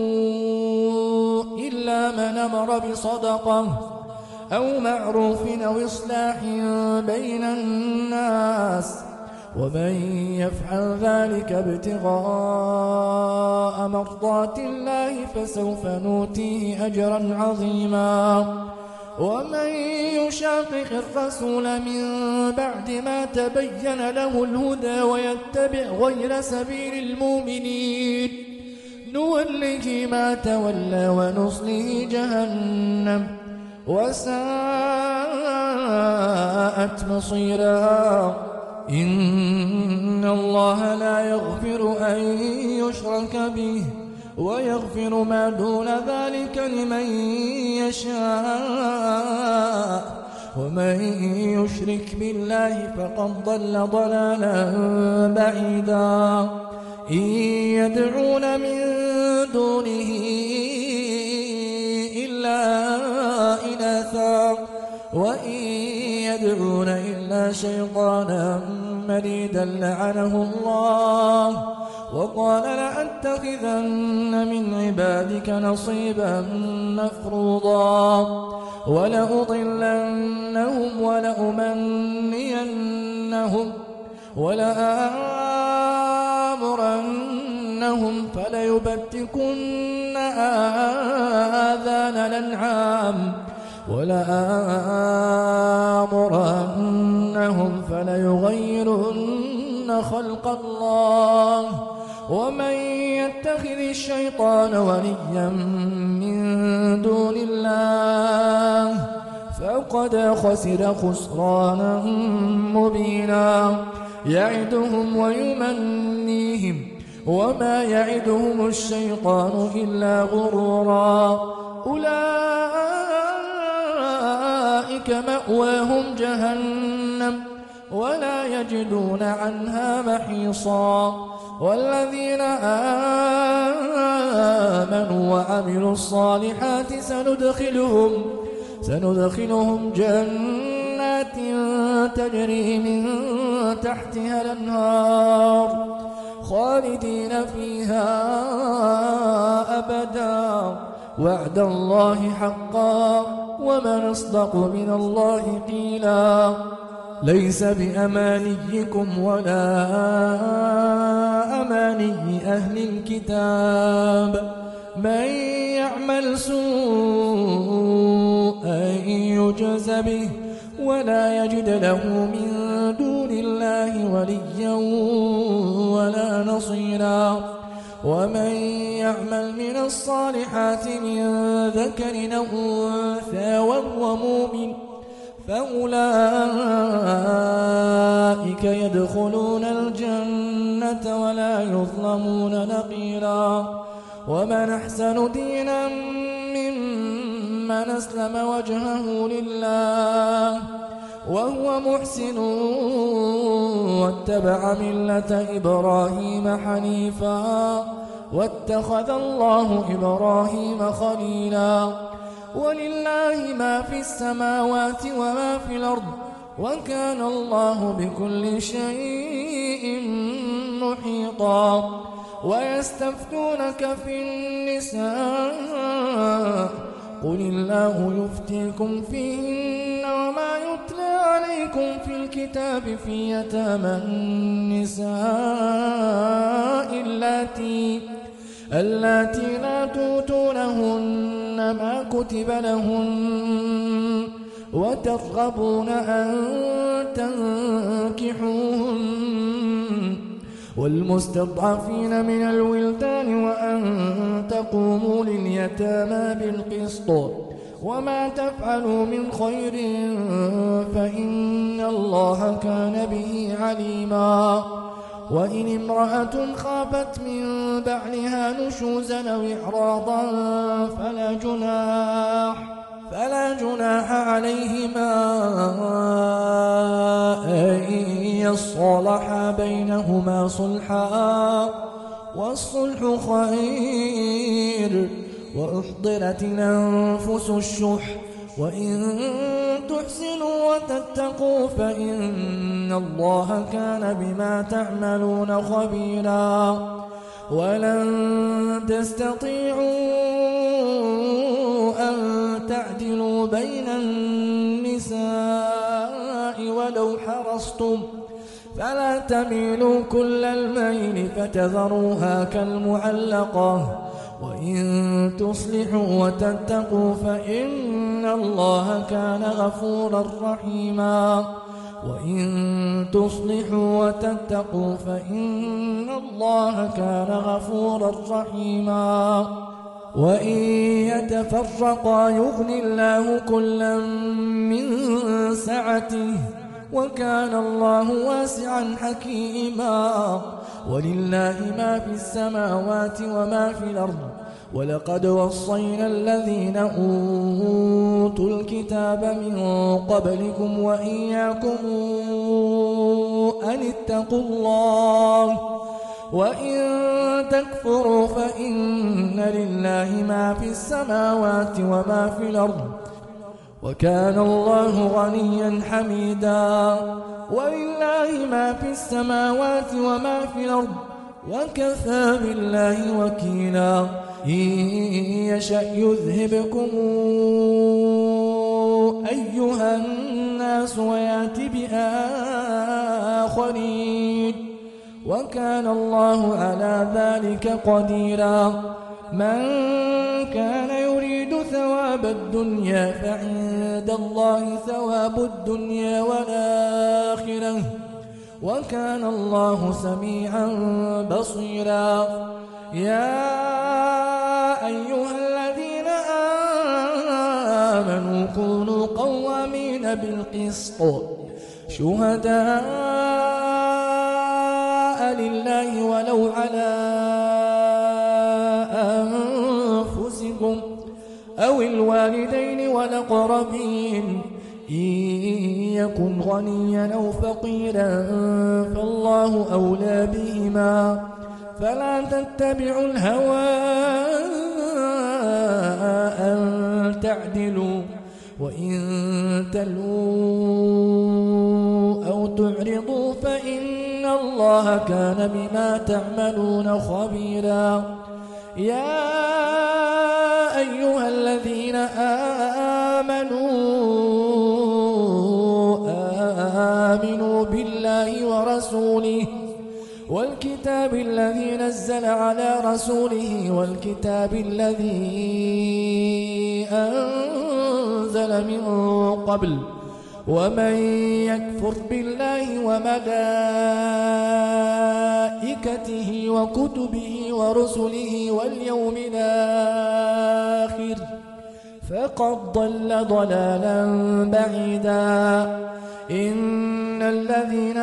A: إلا من أمر بصدقة أو معروف أو إصلاح بين الناس ومن يفعل ذلك ابتغاء مرضات الله فسوف نؤتيه أجرا عظيما. ومن يشاقق الرسول من بعد ما تبين له الهدى ويتبع غير سبيل المؤمنين نوله ما تولى ونصله جهنم وساءت مصيرا. إن الله لا يغفر أن يشرك به ويغفر ما دون ذلك لمن يشاء ومن يشرك بالله فقد ضل ضلالا بعيدا. إن يدعون من دونه إلا إناثا وإن يدعون إلا شيطانا مريدا لعنه الله وقال لأتخذن من عبادك نصيبا مفروضا ولأضلنهم ولأمنينهم ولآمرنهم فليبتكن آذان الأنعام ولآمرنهم فليغيرن خلق الله ومن يتخذ الشيطان وليا من دون الله فقد خسر خسرانا مبينا. يعدهم ويمنيهم وما يعدهم الشيطان إلا غرورا. أولئك مأواهم جهنم ولا يجدون عنها محيصا. والذين آمنوا وعملوا الصالحات سندخلهم جنات تجري من تحتها الأنهار خالدين فيها أبدا وعد الله حقا ومن أصدق من الله قيلا. ليس بأمانيكم ولا أماني أهل الكتاب من يعمل سوءا يجز به ولا يجد له من دون الله وليا ولا نصيرا. ومن يعمل من الصالحات من ذكر أو أنثى وهو مؤمن فأولئك يدخلون الجنة ولا يظلمون نقيرا. ومن أحسن دينا ممن أسلم وجهه لله وهو محسن واتبع ملة إبراهيم حنيفا واتخذ الله إبراهيم خليلا. ولله ما في السماوات وما في الأرض وكان الله بكل شيء محيطا. ويستفتونك في النساء قل الله يفتيكم فيهن وما يتلى عليكم في الكتاب في اللاتي لا توتونهن ما كتب لهن وترغبون أن تنكحوهن والمستضعفين من الولدان وأن تقوموا لليتامى بالقسط وما تفعلوا من خير فإن الله كان به عليما وإن امرأة خافت من بعلها نشوزا أو إعراضا فلا جناح عليهما أن يصلحا بينهما صلحا والصلح خير وأحضرت الأنفس الشح وإن تحسنوا وتتقوا فإن الله كان بما تعملون خبيرا ولن تستطيعوا أن تعدلوا بين النساء ولو حرصتم فلا تميلوا كل الميل فتذروها كالمعلقة وإن تصلحوا وتتقوا فإن الله كان غفورا رحيما وإن تصلحوا وتتقوا فإن الله كان غفورا رحيما وإن يتفرقا يغن الله كلا من سعته وكان الله واسعا حكيما ولله ما في السماوات وما في الأرض ولقد وصينا الذين أوتوا الكتاب من قبلكم وإياكم أن اتقوا الله وإن تكفروا فإن لله ما في السماوات وما في الأرض وكان الله غنيا حميدا ولله ما في السماوات وما في الأرض وكفى بالله وكيلا إن يشأ يذهبكم أيها الناس ويأت بآخرين وكان الله على ذلك قديرا من كان يريد ثواب الدنيا فعند الله ثواب الدنيا والآخرة وكان الله سميعا بصيرا يا أيها الذين آمنوا كونوا قوامين بالقسط شهداء لله ولو على أنفسكم أو الوالدين والأقربين إن يكن غنيا أو فقيرا فالله أولى بهما فلا تتبعوا الهوى أن تعدلوا وإن تلووا أو تعرضوا فإن الله كان بما تعملون خبيرا يا أيها الذين آمنوا بالله ورسوله والكتاب الذي نزل على رسوله والكتاب الذي أنزل من قبل ومن يكفر بالله وملائكته وكتبه ورسله واليوم الآخر فقد ضل ضلالا بعيدا إن الذين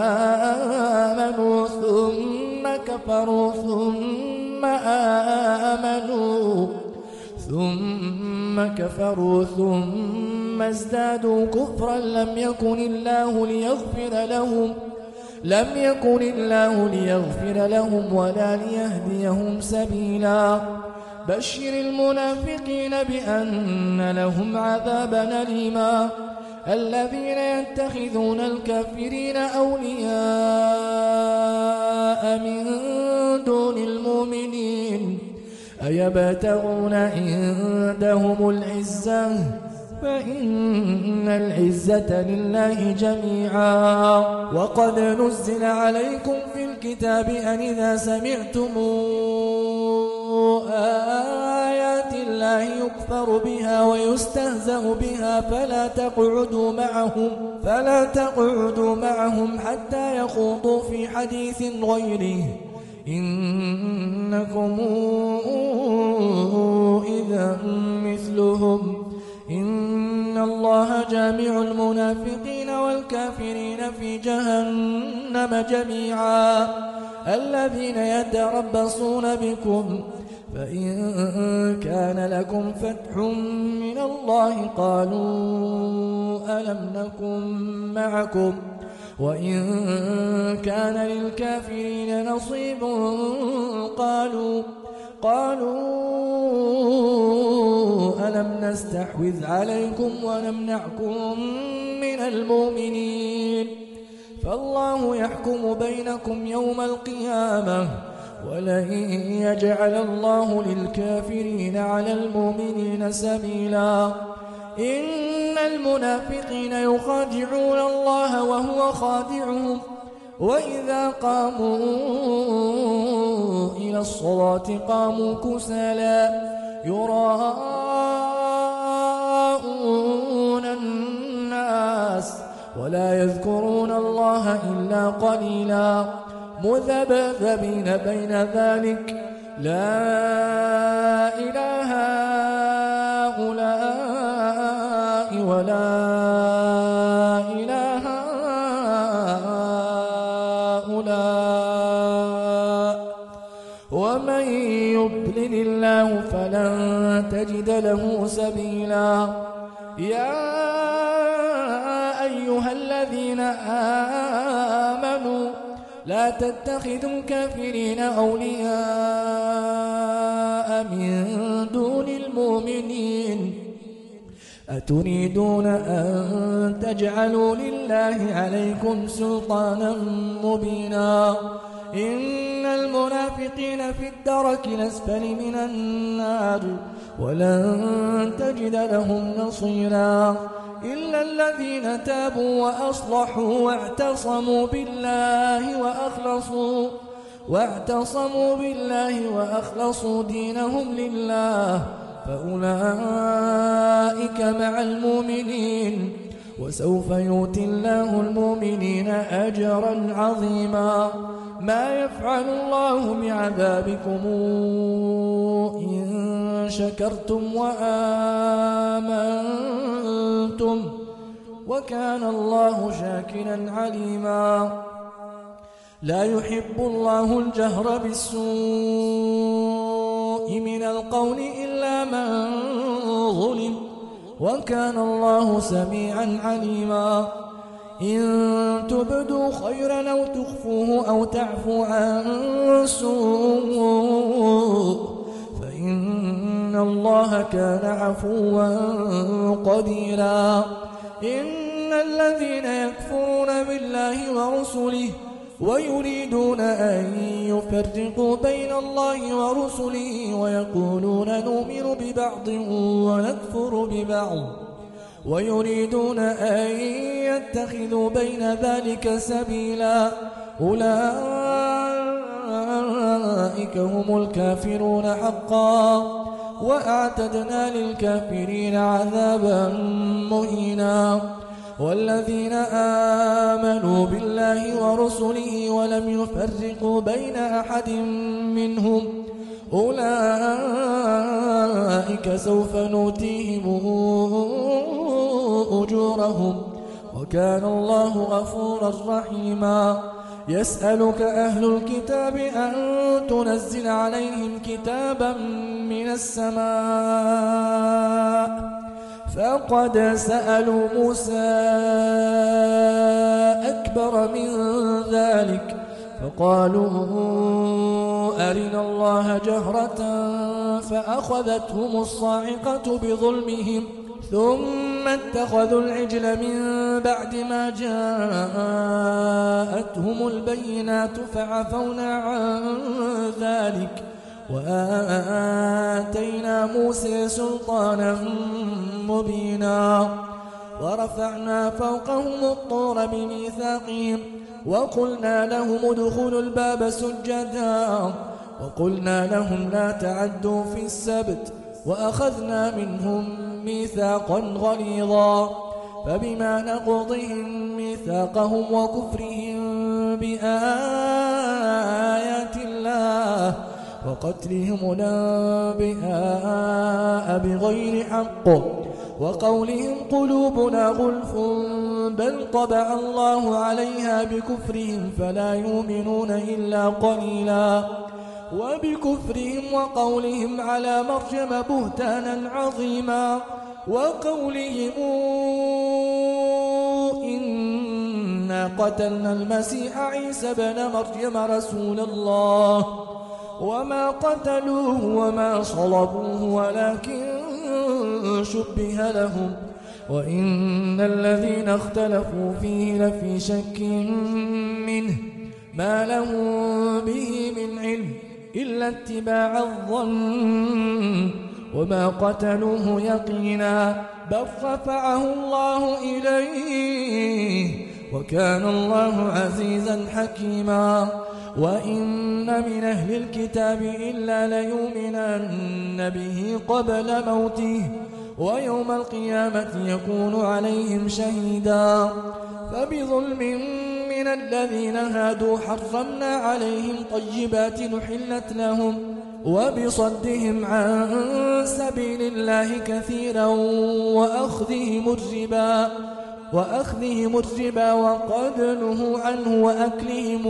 A: آمنوا ثم كفروا ثم ازدادوا كفرا لم يكن الله ليغفر لهم ولا ليهديهم سبيلا بشر المنافقين بأن لهم عذابا أليما الذين يتخذون الكافرين أولياء من دون المؤمنين أيبتغون عندهم العزة فإن العزة لله جميعا وقد نزل عليكم في الكتاب أن إذا سمعتم آيات الله يكفر بها ويستهزأ بها فلا تقعدوا معهم حتى يخوضوا في حديث غيره إنكم إذا مثلهم إن الله جامع المنافقين والكافرين في جهنم جميعا الذين يتربصون بكم فإن كان لكم فتح من الله قالوا ألم نكن معكم وإن كان للكافرين نصيب قالوا ألم نستحوذ عليكم ونمنعكم من المؤمنين فالله يحكم بينكم يوم القيامة ولن يجعل الله للكافرين على المؤمنين سبيلا إن المنافقين يخادعون الله وهو خادعهم وإذا قاموا إلى الصلاة قاموا كسالى يراءون الناس ولا يذكرون الله إلا قليلا مذبذبين بين ذلك لا إله هؤلاء ولا إله هؤلاء ومن يضلل الله فلن تجد له سبيلا يا أيها الذين آمنوا لا تتخذوا الكافرين أولياء من دون المؤمنين أتريدون أن تجعلوا لله عليكم سلطانا مبينا إن المنافقين في الدرك الأسفل من النار ولن تجد لهم نصيرا إلا الذين تابوا وأصلحوا واعتصموا بالله وأخلصوا دينهم لله فأولئك مع المؤمنين وسوف يؤتي الله المؤمنين أجرا عظيما ما يفعل الله بعذابكم إن شكرتم وآمنتم وكان الله شاكرا عليما لا يحب الله الجهر بالسوء من القول إلا من ظلم وكان الله سميعا عليما إن تبدوا خيرا أو تخفوه أو تعفو عن سوء فإن الله كان عفوا قديرا إن الذين يكفرون بالله ورسله ويريدون أن يفرقوا بين الله ورسله ويقولون نؤمن ببعض ونكفر ببعض ويريدون أن يتخذوا بين ذلك سبيلا أولئك هم الكافرون حقا وأعتدنا للكافرين عذابا مهينا والذين آمنوا بالله ورسله ولم يفرقوا بين أحد منهم أولئك سوف نؤتيهم أجورهم وكان الله غفورا رحيما يسألك أهل الكتاب أن تنزل عليهم كتابا من السماء فقد سألوا موسى أكبر من ذلك فقالوا أرنا الله جهرة فأخذتهم الصاعقة بظلمهم ثم اتخذوا العجل من بعد ما جاءتهم البينات فعفونا عن ذلك وآتينا موسى سلطانا مبينا ورفعنا فوقهم الطور بميثاقهم وقلنا لهم ادخلوا الباب سجدا وقلنا لهم لا تعدوا في السبت وأخذنا منهم ميثاقا غليظا فبما نقضهم ميثاقهم وكفرهم بآيات الله وقتلهم الأنبياء بغير حق وقولهم قلوبنا غلف بل طبع الله عليها بكفرهم فلا يؤمنون إلا قليلا وبكفرهم وقولهم على مريم بهتانا عظيما وقولهم إنا قتلنا المسيح عيسى بن مريم رسول الله وما قتلوه وما صلبوه ولكن شبه لهم وإن الذين اختلفوا فيه لفي شك منه ما لهم به من علم إلا اتباع الظن وما قتلوه يقينا بل رفعه الله إليه وكان الله عزيزا حكيما وإن من أهل الكتاب إلا ليؤمنن به قبل موته ويوم القيامة يكون عليهم شهيدا فبظلم من الذين هادوا حرمنا عليهم طيبات نحلت لهم وبصدهم عن سبيل الله كثيرا وأخذهم الربا وقد نهوا عنه وأكلهم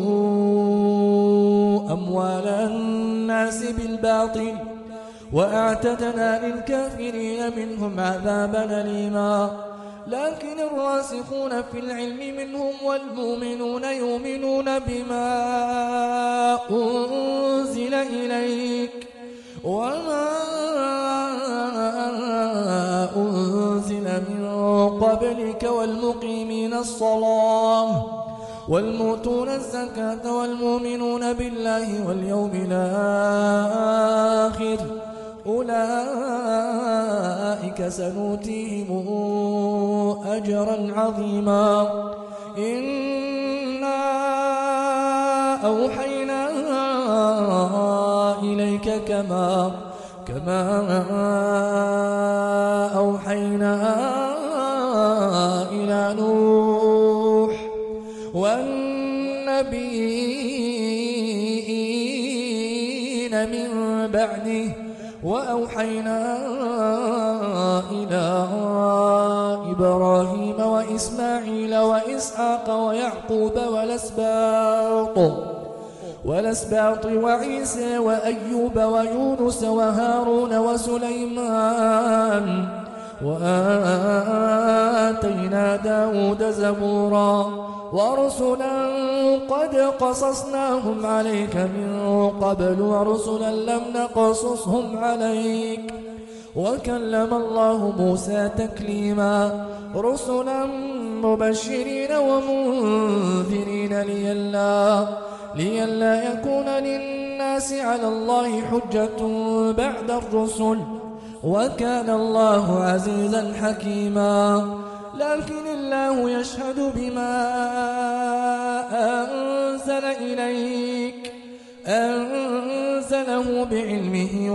A: أموال الناس بالباطل وأعتدنا للكافرين منهم عذابا أليما لكن الراسخون في العلم منهم والمؤمنون يؤمنون بما أنزل إليك وما أنزل من قبلك والمقيمين الصلاة والمؤتون الزكاة والمؤمنون بالله واليوم الآخر أولئك سنؤتيهم أجرا عظيما إنا أوحينا إليك كما أوحينا إلى نوح والنبيين من بعده وأوحينا إلى إبراهيم وإسماعيل وإسحاق ويعقوب والأسباط وعيسى وأيوب ويونس وهارون وسليمان وآتينا داود زبورا ورسلا قد قصصناهم عليك من قبل ورسلا لم نقصصهم عليك وكلم الله موسى تكليما رسلا مبشرين ومنذرين لئلا يكون للناس على الله حجة بعد الرسل وكان الله عزيزا حكيما لكن الله يشهد بما أنزل إليك أنزله بعلمه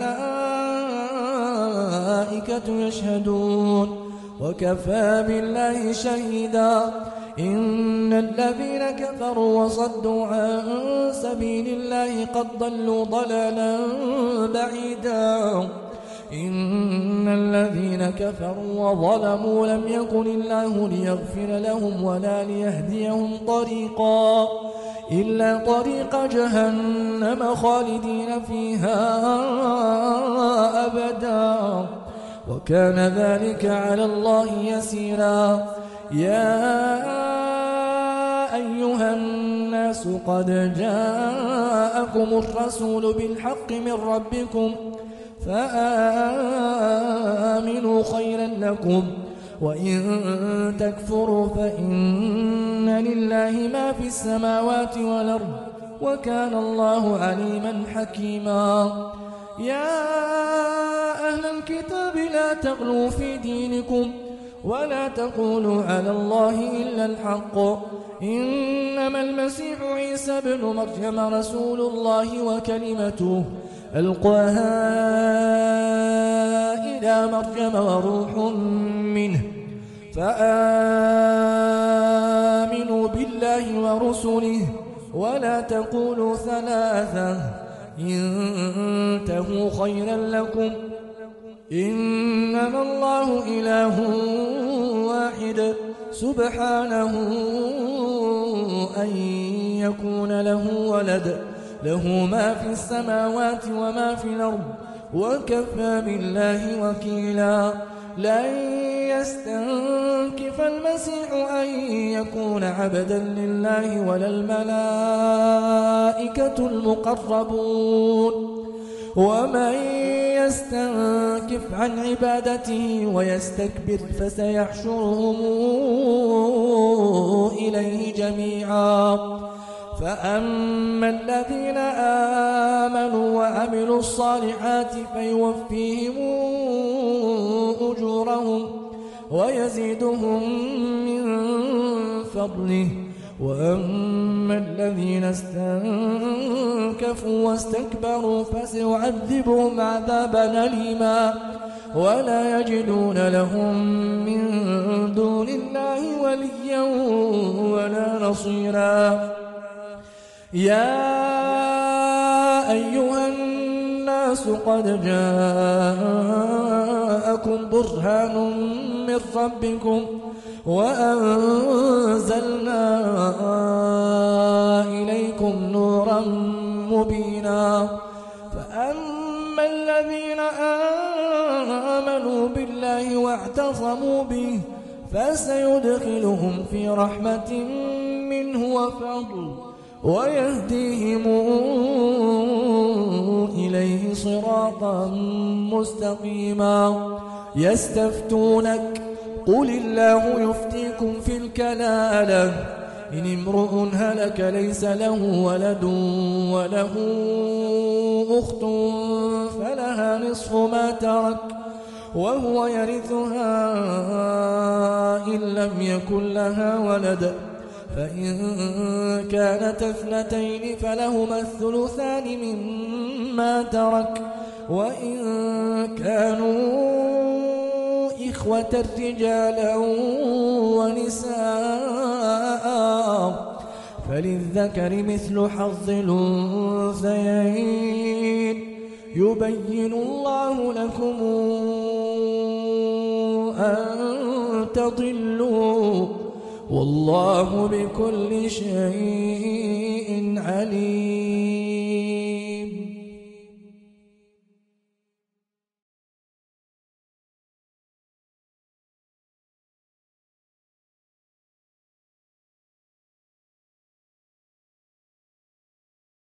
A: والملائكة يشهدون وكفى بالله شهيدا إن الذين كفروا وصدوا عن سبيل الله قد ضلوا ضلالا بعيدا إن الذين كفروا وظلموا لم يكن الله ليغفر لهم ولا ليهديهم طريقا إلا طريق جهنم خالدين فيها أبدا وكان ذلك على الله يسيرا يا أيها الناس قد جاءكم الرسول بالحق من ربكم فآمنوا خيرا لكم وإن تكفروا فإن لله ما في السماوات والأرض وكان الله عليما حكيما يا أهل الكتاب لا تغلوا في دينكم ولا تقولوا على الله إلا الحق إنما المسيح عيسى بن مريم رسول الله وكلمته ألقاها إلى مريم وروح منه فآمنوا بالله ورسله ولا تقولوا ثلاثة انتهوا خيرا لكم إنما الله إله واحد سبحانه أن يكون له ولد له ما في السماوات وما في الأرض وكفى بالله وكيلا لن يستنكف المسيح أن يكون عبدا لله ولا الملائكة المقربون ومن يستنكف عن عبادته ويستكبر فسيحشرهم إليه جميعا فأما الذين آمنوا وعملوا الصالحات فيوفيهم أجورهم ويزيدهم من فضله وأما الذين استنكفوا واستكبروا فسيعذبهم عذابا أليما ولا يجدون لهم من دون الله وليا ولا نصيرا يا أيها الناس قد جاءكم برهان من ربكم وأنزلنا إليكم نورا مبينا فأما الذين آمنوا بالله واعتصموا به فسيدخلهم في رحمة منه وفضل ويهديهم إليه صراطا مستقيما يستفتونك قل الله يفتيكم في الكلالة إن امرؤ هلك ليس له ولد وله أخت فلها نصف ما ترك وهو يرثها إن لم يكن لها ولد فإن كانت اثنتين فلهما الثلثان مما ترك وإن كانوا إخوة رجالا ونساء فللذكر مثل حظ الأنثيين يبين الله لكم أن تضلوا والله بكل شيء عليم